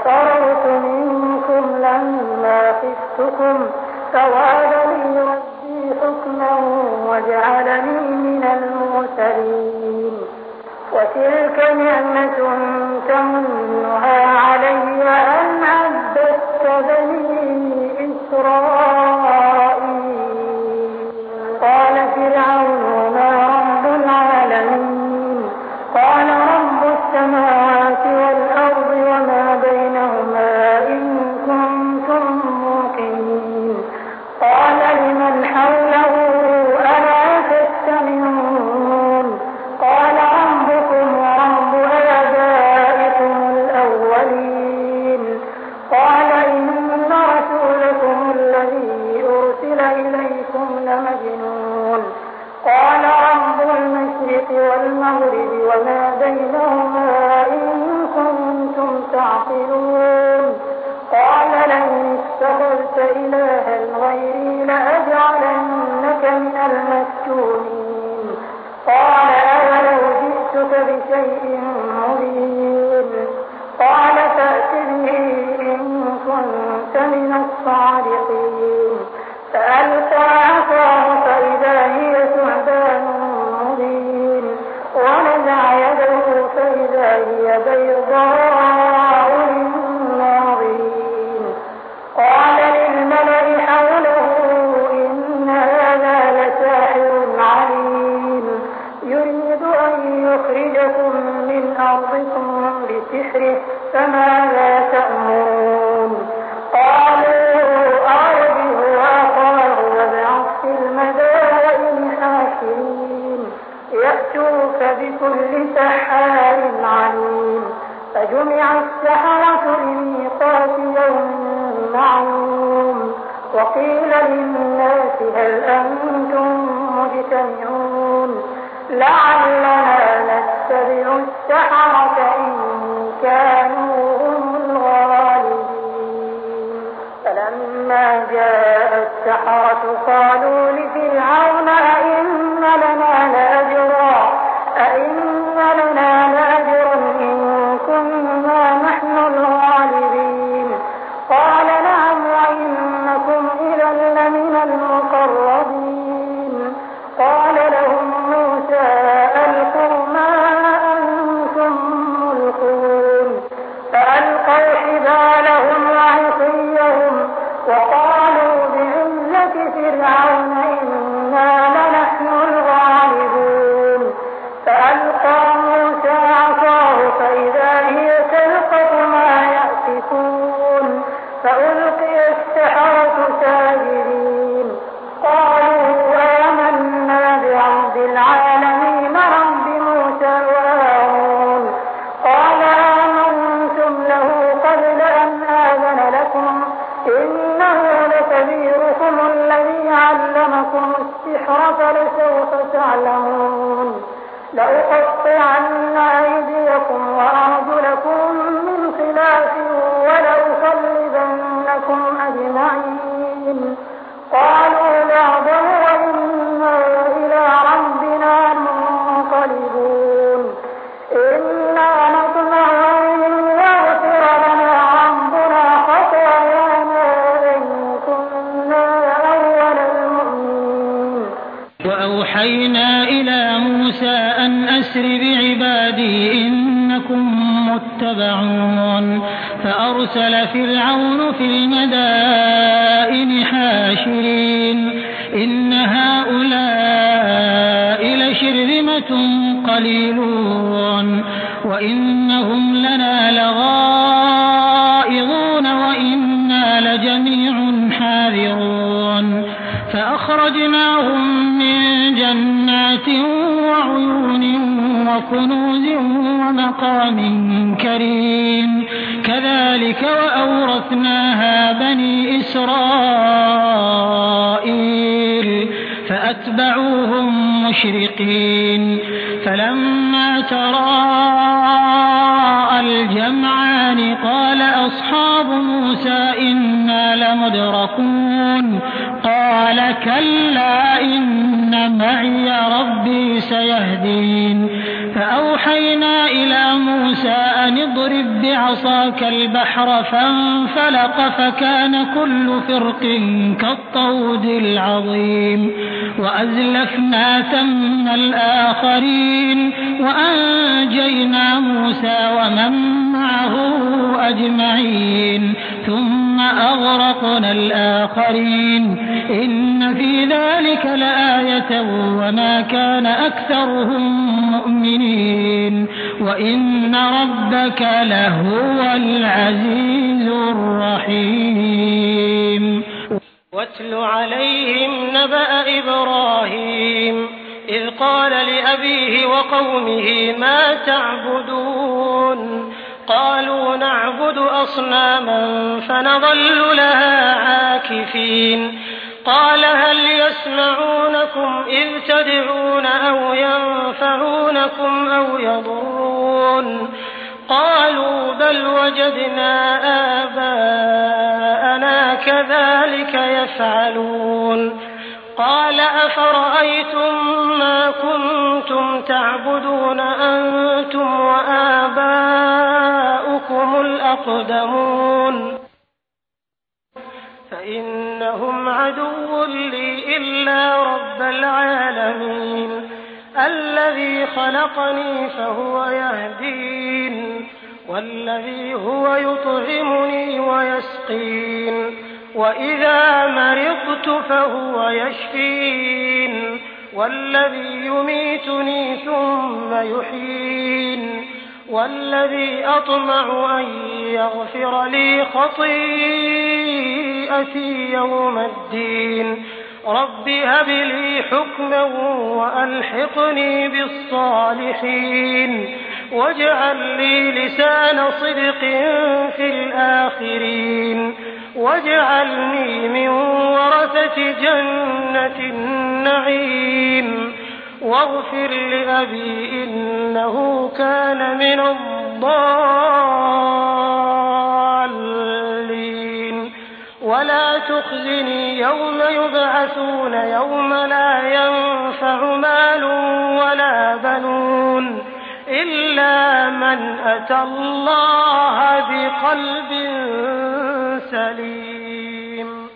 ففررت منكم لما خفتكم فوهب لي ربي حكما وجعلني من المرسلين وتلك نعمة تمنها علي أن عبدت بني إسرائيل. قال فرعون وما رب العالمين قال رب السماوات والأرض وما بينهما إن كنتم موقنين. قال لمن حوله ألا تستمعون قال ربكم ورب آبائكم الأولين. قال إن رسولكم الذي أرسل إليكم لمجنون. قال رب المشرق والمغرب وما بينهما إن كنتم تعقلون. قال لئن اتخذت إلها غيري لأجعلنك من المسجونين. قال أولو جئتك بشيء مبين. قال فأت به إن كنت من الصادقين. فألقى عصاه فإذا هي ثعبان مبين ونزع يده فإذا هي بيضاء للناظرين. قال للملأ حوله إن هذا لساحر عليم يريد أن يخرجكم من أرضكم بسحره فماذا تأمرون. قالوا أرجه وأخاه وابعث في المدائن حاشرين يأتوك بكل سحار عليم. فجمع السحرة لميقات يوم معلوم. وقيل للناس هل أنتم مجتمعون لعلنا نتبع السحرة إن كانوا هم الغالبين. فلما جاء السحرة قالوا لفرعون أئن لنا لأجرا إن كنا نحن الغالبين. قال نعم وإنكم إذا لمن المقربين. قال لهم موسى ألقوا ما أنتم ملقون. فألقوا حبالهم وعصيهم وقالوا بعزة فرعون إنا لنحن الغالبون. فألقى موسى عصاه فإذا هي تلقف ما يأفكون. فألقي السحرة ساجدين قالوا آمنا برب العالمين رب موسى وهارون. قال آمنتم له قبل أن آذن لكم إنه لكبيركم الذي علمكم السحر فلسوف تعلمون. لأقطعن أيديكم وأرجلكم من خلاف ولأصلبنكم أجمعين. قالوا بعضا وإنا إلى ربنا منقلبون. إنا نطمع أن يغفر لنا ربنا خطايانا إن كنا أول المؤمنين. وأوحينا إلى موسى أن أسر بعبادي إنكم متبعون. فأرسل فرعون في المدائن حاشرين إن هؤلاء لشرذمة قليلون وإنهم لنا لغائظون وإنا لجميع حاذرون. فأخرجناهم من جنات وعيون وكنوز ومقام كريم كذلك وأورثناها بني إسرائيل فأتبعوهم مشرقين. فلما تراءى الجمعان قال أصحاب موسى إنا لمدركون. قال كلا إن معي ربي سيهدين. فأوحينا إلى موسى أن اضرب بعصاك البحر فانفلق فكان كل فرق كالطود العظيم وأزلفنا ثم الآخرين وأنجينا موسى ومن معه أجمعين ثم أغرقنا الآخرين إن في ذلك لآية وما كان أكثرهم مؤمنين وإن ربك لهو العزيز الرحيم. واتل عليهم نبأ إبراهيم إذ قال لأبيه وقومه ما تعبدون قالوا نعبد أصناما فنظل لها عاكفين قال هل يسمعونكم إذ تدعون أو ينفعونكم أو يضرون قالوا بل وجدنا آباءنا كذلك يفعلون قال أفرأيتم ما كنتم تعبدون أنتم وآباؤكم الأقدمون فإنهم عدو لي إلا رب العالمين الذي خلقني فهو يهدين والذي هو يطعمني ويسقين وإذا مرضت فهو يشفين والذي يميتني ثم يحيين والذي أطمع أن يغفر لي خطيئتي يوم الدين رب هب لي حكما وألحقني بالصالحين واجعل لي لسان صدق في الآخرين واجعلني من ورثة جنة النعيم واغفر لأبي إنه كان من الضالين ولا تخزني يوم يبعثون يوم لا ينفع مال ولا بنون إلا من أتى الله بقلب سليم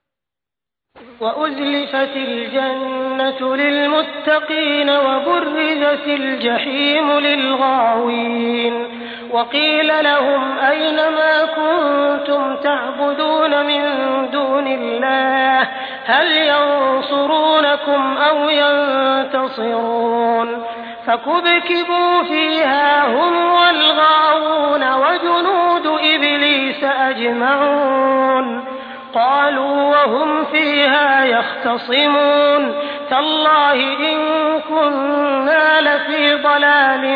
وأزلفت الجنة للمتقين وبرزت الجحيم للغاوين وقيل لهم أين ما كنتم تعبدون من دون الله هل ينصرونكم أو ينتصرون فكبكبوا فيها هم والغاوون وجنود إبليس أجمعون قالوا وهم فيها يختصمون تالله إن كنا لفي ضلال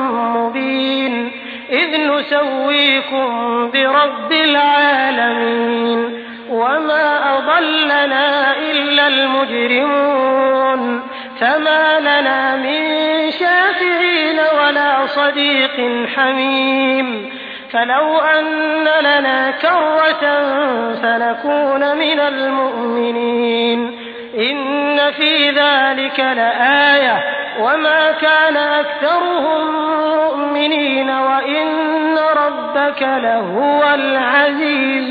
مبين إذ نسويكم برب العالمين وما أضلنا إلا المجرمون فما لنا من شافعين ولا صديق حميم فلو أن لنا كرة فنكون من المؤمنين إن في ذلك لآية وما كان أكثرهم مؤمنين وإن ربك لهو العزيز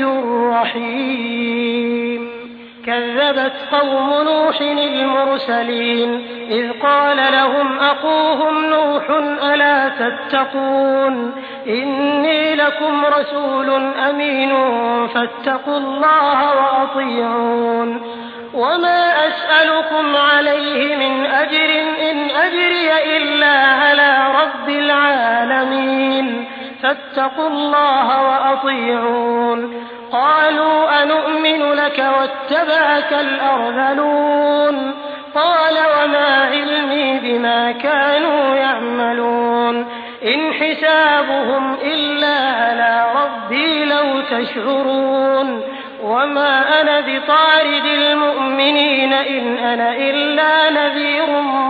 الرحيم. كذبت قوم نوح المرسلين إذ قال لهم أخوهم نوح ألا تتقون إني لكم رسول أمين فاتقوا الله وأطيعون وما أسألكم عليه من أجر إن أجري إلا على رب العالمين فاتقوا الله وأطيعون قالوا أنؤمن لك واتبعك الأرذلون قال وما علمي بما كانوا يعملون إن حسابهم إلا على ربي لو تشعرون وما أنا بطارد المؤمنين إن أنا إلا نذير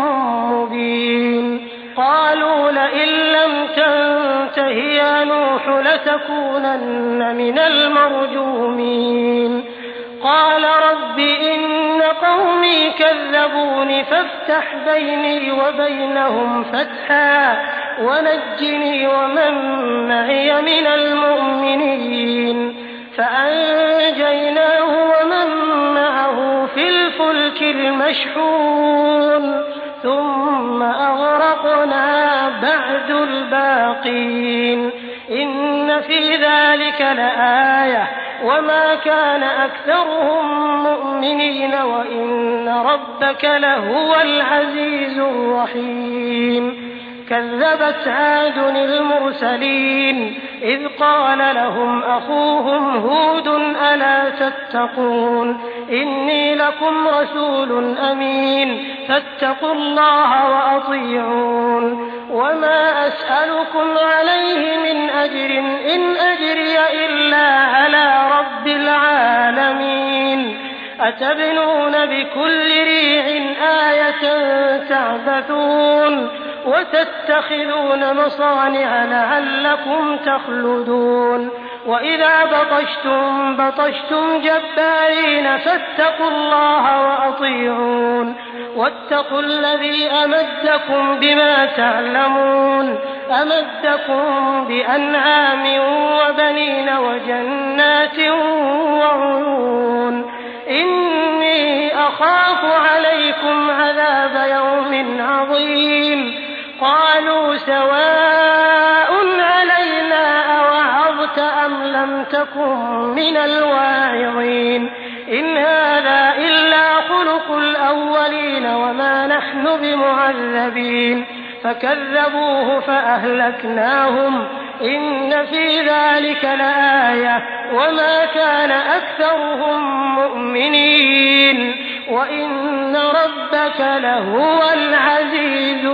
مبين قالوا لئن لم تنته يا نوح لتكونن من المرجومين قال رب إن قومي قومي كذبون فافتح بيني وبينهم فتحا ونجني ومن معي من المؤمنين فأنجيناه ومن معه في الفلك المشحون ثم أغرقنا بعد الباقين إن في ذلك لآية وما كان أكثرهم مؤمنين وإن ربك لهو العزيز الرحيم كذبت عاد المرسلين إذ قال لهم أخوهم هود ألا تتقون إني لكم رسول أمين فاتقوا الله وأطيعون وما أسألكم عليه من أجر إن أجري إلا على رب العالمين أتبنون بكل ريع آية تعبثون وتتخذون مصانع لعلكم تخلدون وإذا بطشتم جبارين فاتقوا الله وأطيعون واتقوا الذي أمدكم بما تعلمون أمدكم بأنعام وبنين وجنات وعيون إني أخاف عليكم عذاب يوم عظيم قالوا سواء علينا أوعظت أم لم تكن من الواعظين إن هذا إلا خلق الأولين وما نحن بمعذبين فكذبوه فأهلكناهم إن في ذلك لآية وما كان أكثرهم مؤمنين وإن ربك لهو العزيز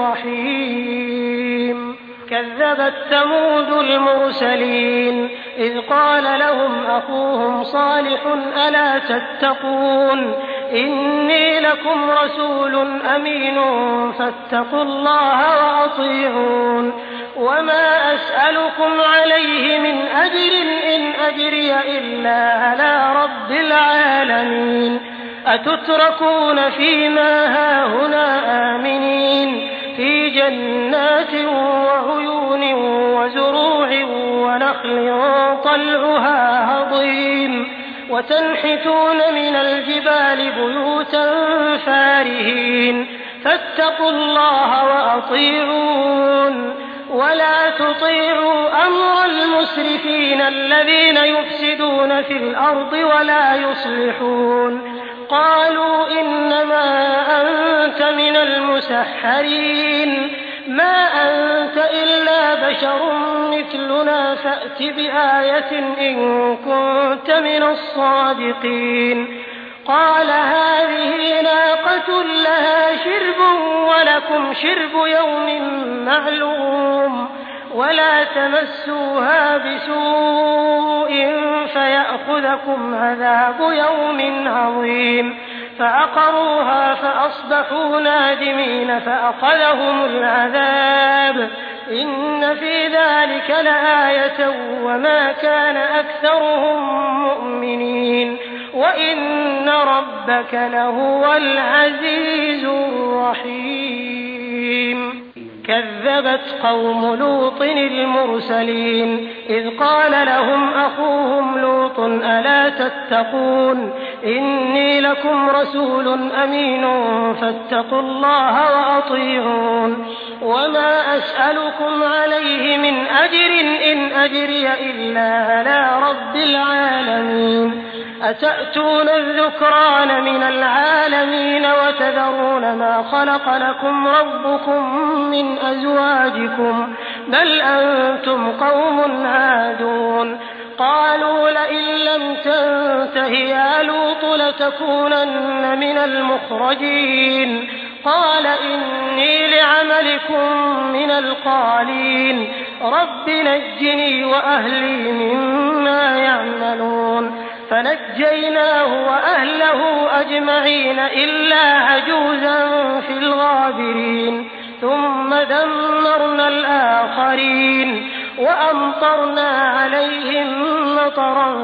الرحيم كذبت ثمود المرسلين إذ قال لهم أخوهم صالح ألا تتقون إني لكم رسول أمين فاتقوا الله وأطيعون وما أسألكم عليه من أجر إن أجري إلا على رب العالمين أتتركون فيما هاهنا آمنين في جنات وعيون وزروع ونخل طلعها هضيم وتنحتون من الجبال بيوتا فارهين فاتقوا الله وأطيعون ولا تطيعوا أمر المسرفين الذين يفسدون في الأرض ولا يصلحون قالوا إنما أنت من المسحرين ما أنت إلا بشر مثلنا فأت بآية إن كنت من الصادقين قال هذه ناقة لها شرب ولكم شرب يوم معلوم ولا تمسوها بسوء فيأخذكم عذاب يوم عظيم فعقروها فأصبحوا نادمين فأخذهم العذاب إن في ذلك لآية وما كان أكثرهم مؤمنين وإن ربك لهو العزيز الرحيم كذبت قوم لوط المرسلين إذ قال لهم أخوهم لوط ألا تتقون إني لكم رسول أمين فاتقوا الله وأطيعون وما أسألكم عليه من أجر إن أجري إلا على رب العالمين أتأتون الذكران من العالمين وتذرون ما خلق لكم ربكم من أزواجكم بل أنتم قوم عادون قالوا لئن لم تنته يا لوط لتكونن من المخرجين قال إني لعملكم من القالين رب نجني وأهلي مما يعملون فنجيناه وأهله أجمعين إلا عجوزا في الغابرين ثم دمرنا الآخرين وأمطرنا عليهم مطرا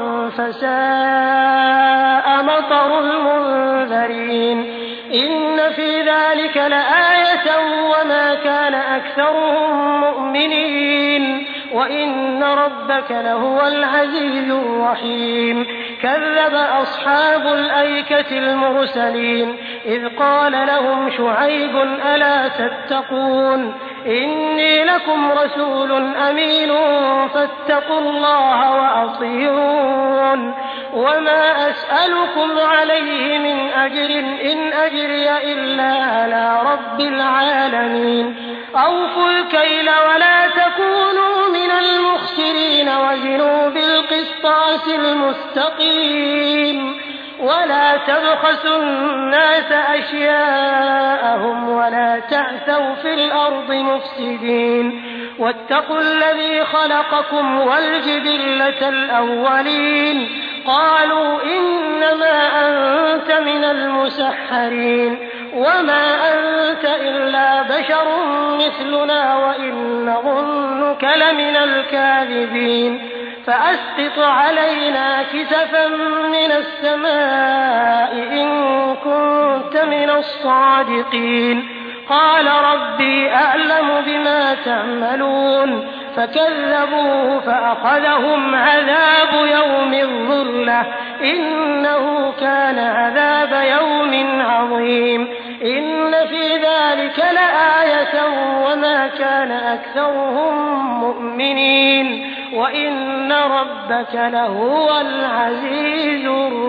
فساء مطر المنذرين إن في ذلك لآية وما كان أكثرهم مؤمنين وإن ربك لهو العزيز الرحيم كذب أصحاب الأيكة المرسلين إذ قال لهم شعيب ألا تتقون إني لكم رسول أمين فاتقوا الله وأطيعون وما أسألكم عليه من أجر إن أجري إلا على رب العالمين أوفوا الكيل ولا تكونوا من المخسرين وزنوا بالقسطاس المستقيم ولا تبخسوا الناس أشياءهم ولا تعثوا في الأرض مفسدين واتقوا الذي خلقكم والجبلة الأولين قالوا إنما أنت من المسحرين وما أنت إلا بشر مثلنا وإن نظنك لمن الكاذبين فأسقط علينا كسفا من السماء إن كنت من الصادقين قال ربي أعلم بما تعملون فكذبوه فأخذهم عذاب يوم الظلة إنه كان عذاب يوم عظيم إن في ذلك لآية وما كان أكثرهم مؤمنين وإن ربك لهو العزيز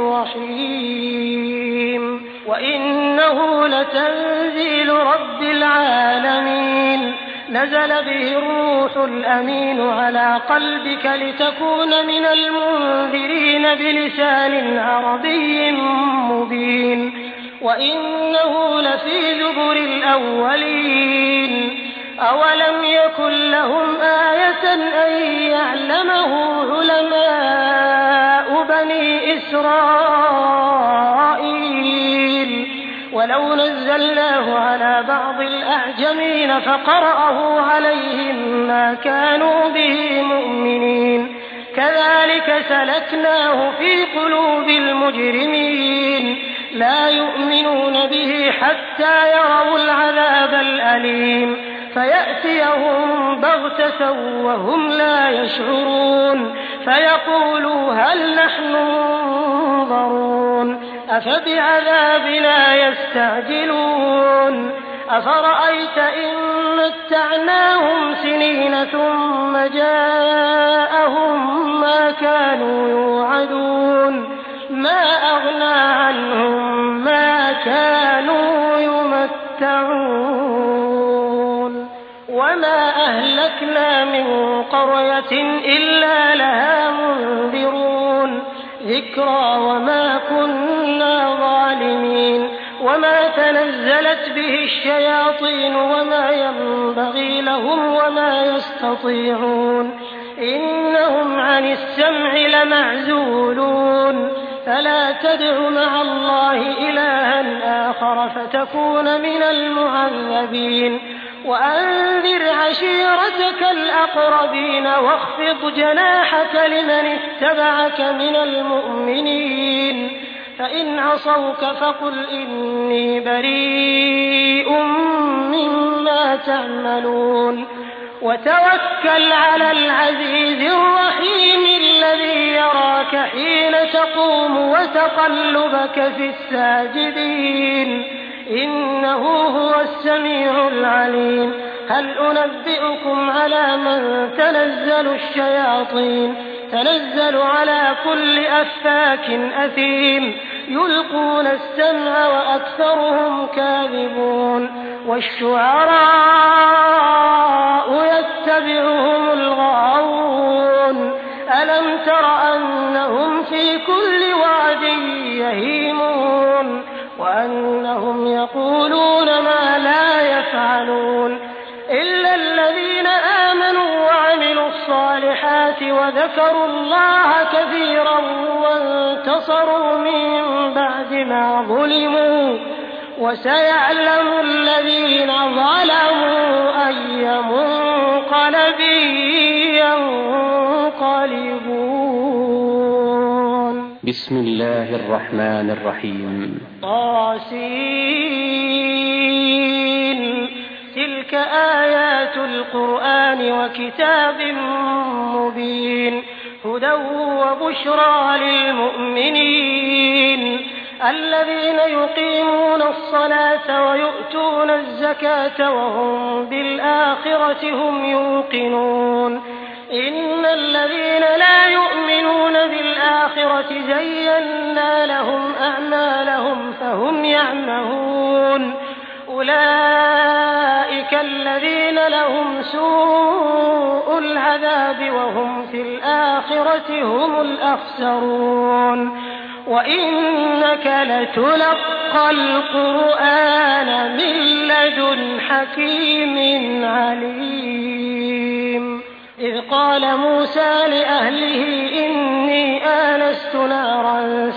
الرحيم وإنه لتنزيل رب العالمين نزل به الروح الأمين على قلبك لتكون من المنذرين بلسان عربي مبين وإنه لفي زبر الأولين أولم يكن لهم آية أن يعلمه علماء بني إسرائيل ولو نزلناه على بعض الأعجمين فقرأه عليهم ما كانوا به مؤمنين كذلك سلكناه في قلوب المجرمين لا يؤمنون به حتى يروا العذاب الأليم فيأتيهم بغتة وهم لا يشعرون فيقولوا هل نحن منظرون أفبعذابنا يستعجلون أفرأيت إن متعناهم سنين ثم جاءهم ما كانوا يوعدون ما أغنى عنهم ما كانوا يمتعون وما أهلكنا من قرية إلا لها منذرون ذكرى وما كنا ظالمين وما تنزلت به الشياطين وما ينبغي لهم وما يستطيعون إنهم عن السمع لمعزولون فلا تدع مع الله إلها آخر فتكون من المعذبين وأنذر عشيرتك الأقربين واخفض جناحك لمن اتبعك من المؤمنين فإن عصوك فقل إني بريء مما تعملون وتوكل على العزيز الرحيم الذي يراك حين تقوم وتقلبك في الساجدين إنه هو السميع العليم هل أنبئكم على من تنزل الشياطين تنزل على كل أفاك أثيم يلقون السمع وأكثرهم كاذبون والشعراء يتبعهم الغاوون ألم تر أنهم في كل واد يهيمون وأنهم يقولون ما لا يفعلون إلا الذين آمنوا وعملوا الصالحات وذكروا الله كثيرا وانتصروا من بعد ما ظلموا وسيعلم الذين ظلموا أي منقلب ينقلبون بسم الله الرحمن الرحيم. طاسين. تلك آيات القرآن وكتاب مبين. هدى وبشرى للمؤمنين الذين يقيمون الصلاة ويؤتون الزكاة وهم بالآخرة هم يوقنون. إن الذين لا يؤمنون بالآخرة زينا لهم أعمالهم فهم يعمهون. أولئك الذين لهم سوء العذاب وهم في الآخرة هم الأخسرون. وإنك لتلقى القرآن من لدن حكيم عليم. إذ قال موسى لأهله إني آنست نارا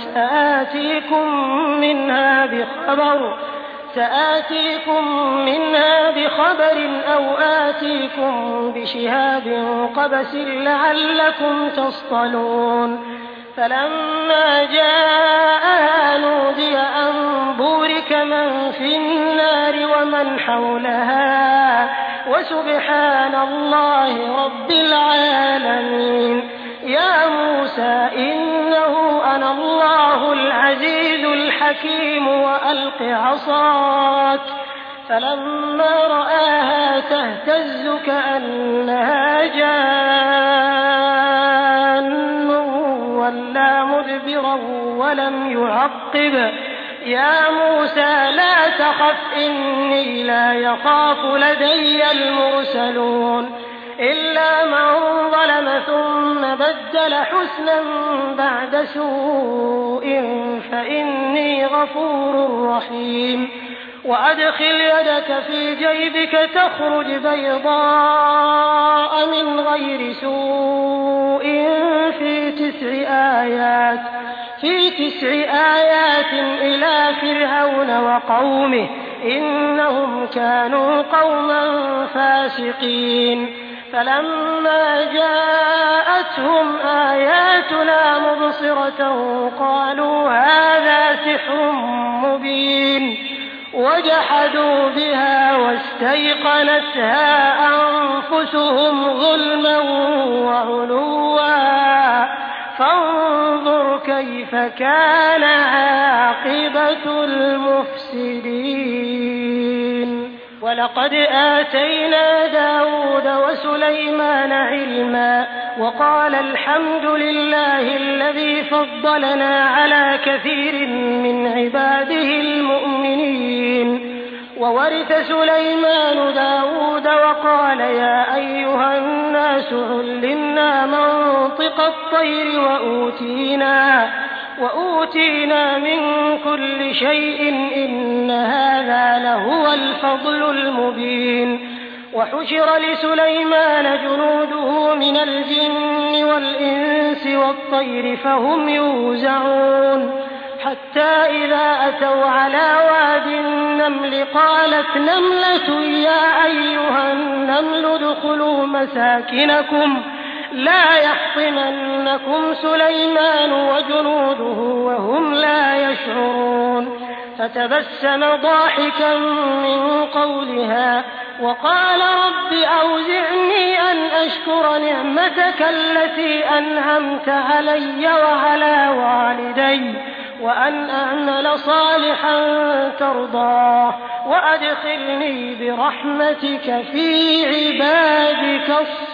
سآتيكم منها بخبر أو آتيكم بشهاب قبس لعلكم تصطلون. فلما جاءها نودي أن بورك من في النار ومن حولها وسبحان الله رب العالمين. يا موسى إنه أنا الله العزيز الحكيم وألق عصاك. فلما رآها تهتز كأنها جان ولا مدبرا ولم يعقب. يا موسى لا تخف إني لا يخاف لدي المرسلون. إلا من ظلم ثم بدل حسنا بعد سوء فإني غفور رحيم. وأدخل يدك في جيبك تخرج بيضاء من غير سوء في 9 آيات إلى فرعون وقومه إنهم كانوا قوما فاسقين. فلما جاءتهم آياتنا مبصرة قالوا هذا سحر مبين. وجحدوا بها واستيقنتها أنفسهم ظلما وعلوا. فانظر كيف كان عاقبة المفسدين. ولقد آتينا داود وسليمان علما وقال الحمد لله الذي فضلنا على كثير من عباده المؤمنين. وورث سليمان داود وقال يا أيها الناس علمنا منطق الطير وأوتينا من كل شيء إن هذا لهو الفضل المبين. وحشر لسليمان جنوده من الجن والإنس والطير فهم يوزعون. حتى إذا أتوا على واد النمل قالت نملة يا أيها النمل ادخلوا مساكنكم لا يحطمنكم سليمان وجنوده وهم لا يشعرون. فتبسم ضاحكا من قولها وقال رب أوزعني أن أشكر نعمتك التي أنعمت علي وعلى والدي وأن أعمل صالحا ترضاه وأدخلني برحمتك في عبادك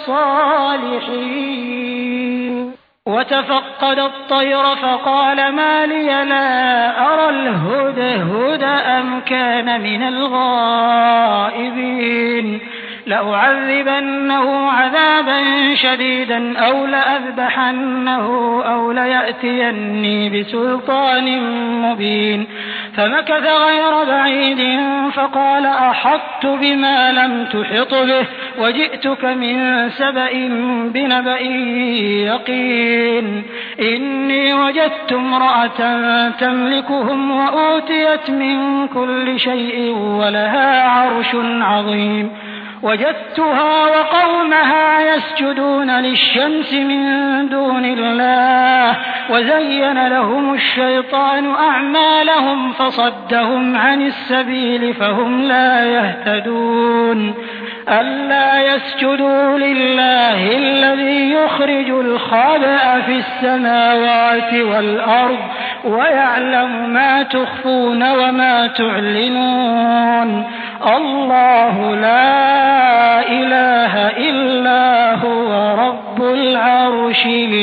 الصالحين. وتفقد الطير فقال ما لي لا أرى الهدهد أم كان من الغائبين. لأعذبنه عذابا شديدا أو لأذبحنه أو ليأتيني بسلطان مبين. فمكث غير بعيد فقال أحطت بما لم تحط به وجئتك من سبأ بنبأ يقين. إني وجدت امرأة تملكهم وأوتيت من كل شيء ولها عرش عظيم. وجدتها وقومها يسجدون للشمس من دون الله وزين لهم الشيطان أعمالهم فصدهم عن السبيل فهم لا يهتدون ألا يسجدوا لله الذي يخرج الخبأ في السماوات والأرض ويعلم ما تخفون وما تعلنون الله لا إله إلا هو رب العرش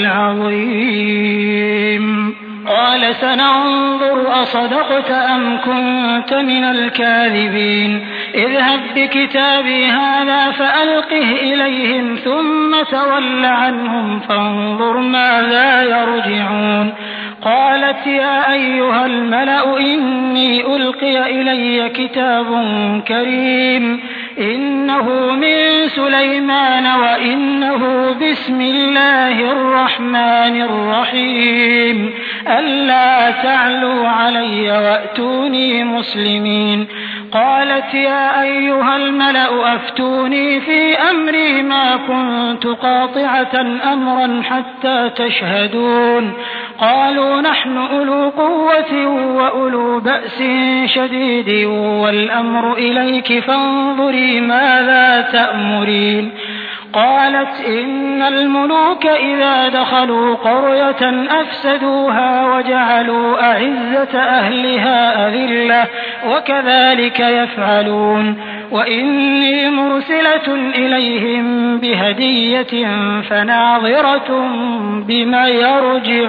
العظيم قال سننظر أصدقت أم كنت من الكاذبين اذهب بكتابي هذا فألقه إليهم ثم تول عنهم فانظر ماذا يرجعون قالت يا أيها الملأ إني ألقي إلي كتاب كريم إنه من سليمان وإنه بسم الله الرحمن الرحيم ألا تعلوا علي وأتوني مسلمين قالت يا أيها الملأ أفتوني في أمري ما كنت قاطعة أمرا حتى تشهدون قالوا نحن أولو قوة وأولو بأس شديد والأمر إليك فانظري ماذا تأمرين قالت إن الملوك إذا دخلوا قرية أفسدوها وجعلوا أعزة أهلها أذلة وكذلك يفعلون وإني مرسلة إليهم بهدية فناظرة بما يرجع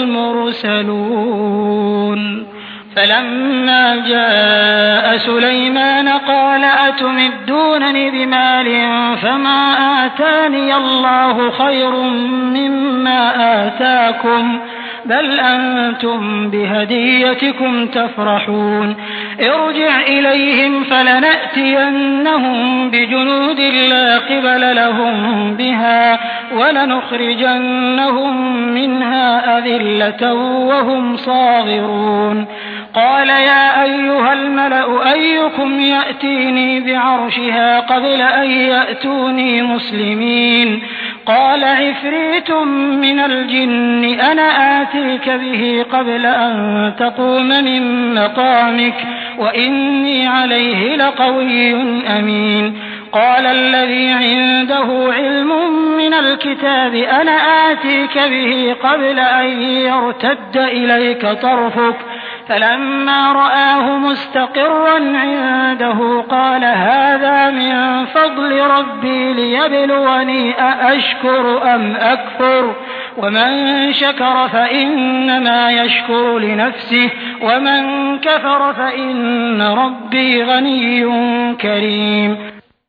المرسلون فلما جاء سليمان قال أتمدونني بمال فما آتاني الله خير مما آتاكم بل أنتم بهديتكم تفرحون ارجع إليهم فلنأتينهم بجنود لا قبل لهم بها ولنخرجنهم منها أذلة وهم صاغرون قال يا أيها الملأ أيكم يأتيني بعرشها قبل أن يأتوني مسلمين قال عفريت من الجن أنا آتيك به قبل أن تقوم من مقامك وإني عليه لقوي أمين قال الذي عنده علم من الكتاب أنا آتيك به قبل أن يرتد إليك طرفك فلما رآه مستقرا عنده قال هذا من فضل ربي ليبلوني أأشكر أم أكفر ومن شكر فإنما يشكر لنفسه ومن كفر فإن ربي غني كريم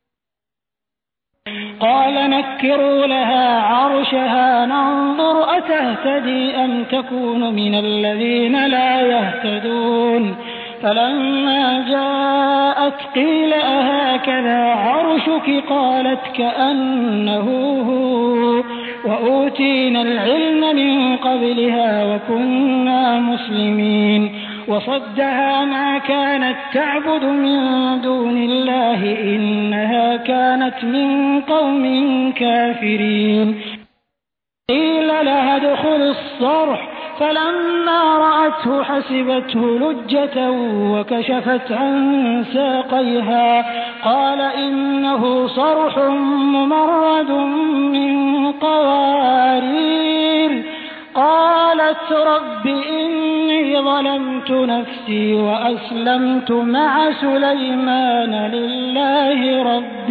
قال نكروا لها عرشها ننظر أتهتدي أم تكون من الذين لا يهتدون فلما جاءت قيل أهكذا عرشك قالت كأنه هو وأوتينا العلم من قبلها وكنا مسلمين وصدها ما كانت تعبد من دون الله إنها كانت من قوم كافرين قيل لها ادخل الصرح فلما رأته حسبته لجة وكشفت عن ساقيها قال إنه صرح ممرد من قوارير قالت رب إني ظلمت نفسي وأسلمت مع سليمان لله رب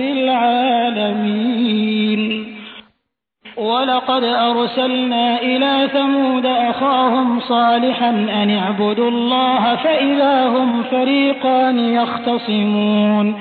العالمين ولقد أرسلنا إلى ثمود أخاهم صالحا أن اعبدوا الله فإذا هم فريقان يختصمون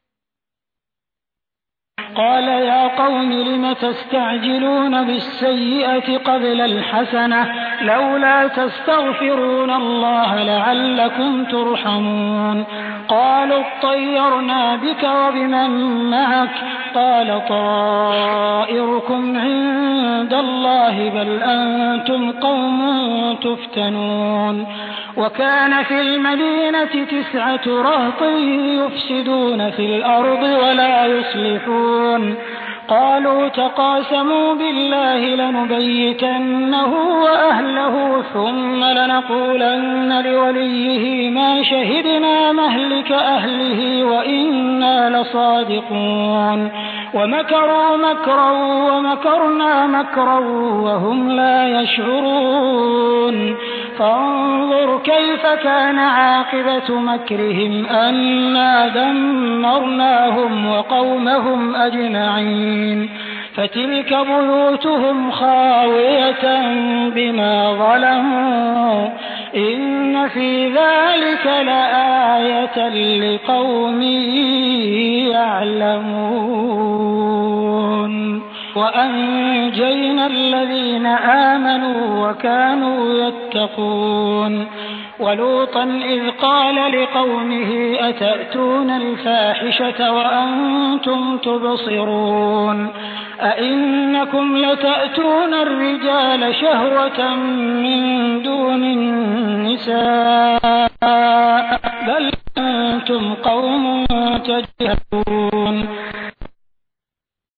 قال يا قوم لم تستعجلون بالسيئة قبل الحسنة لولا تستغفرون الله لعلكم ترحمون قالوا اطيرنا بك وبمن معك قال طائركم عند الله بل أنتم قوم تفتنون وكان في المدينة 9 رهط يفسدون في الأرض ولا يصلحون قالوا تقاسموا بالله لنبيتنه وأهله ثم لنقولن لوليه ما شهدنا مهلك أهله وإنا لصادقون ومكروا مكرا ومكرنا مكرا وهم لا يشعرون فانظر كيف كان عاقبة مكرهم أنا دمرناهم وقومهم أجمعين فتلك بيوتهم خاوية بما ظلموا إن في ذلك لآية لقوم يعلمون وأنجينا الذين آمنوا وكانوا يتقون ولوطا إذ قال لقومه أتأتون الفاحشة وأنتم تبصرون أئنكم لتأتون الرجال شهوة من دون النساء بل أنتم قوم تجهلون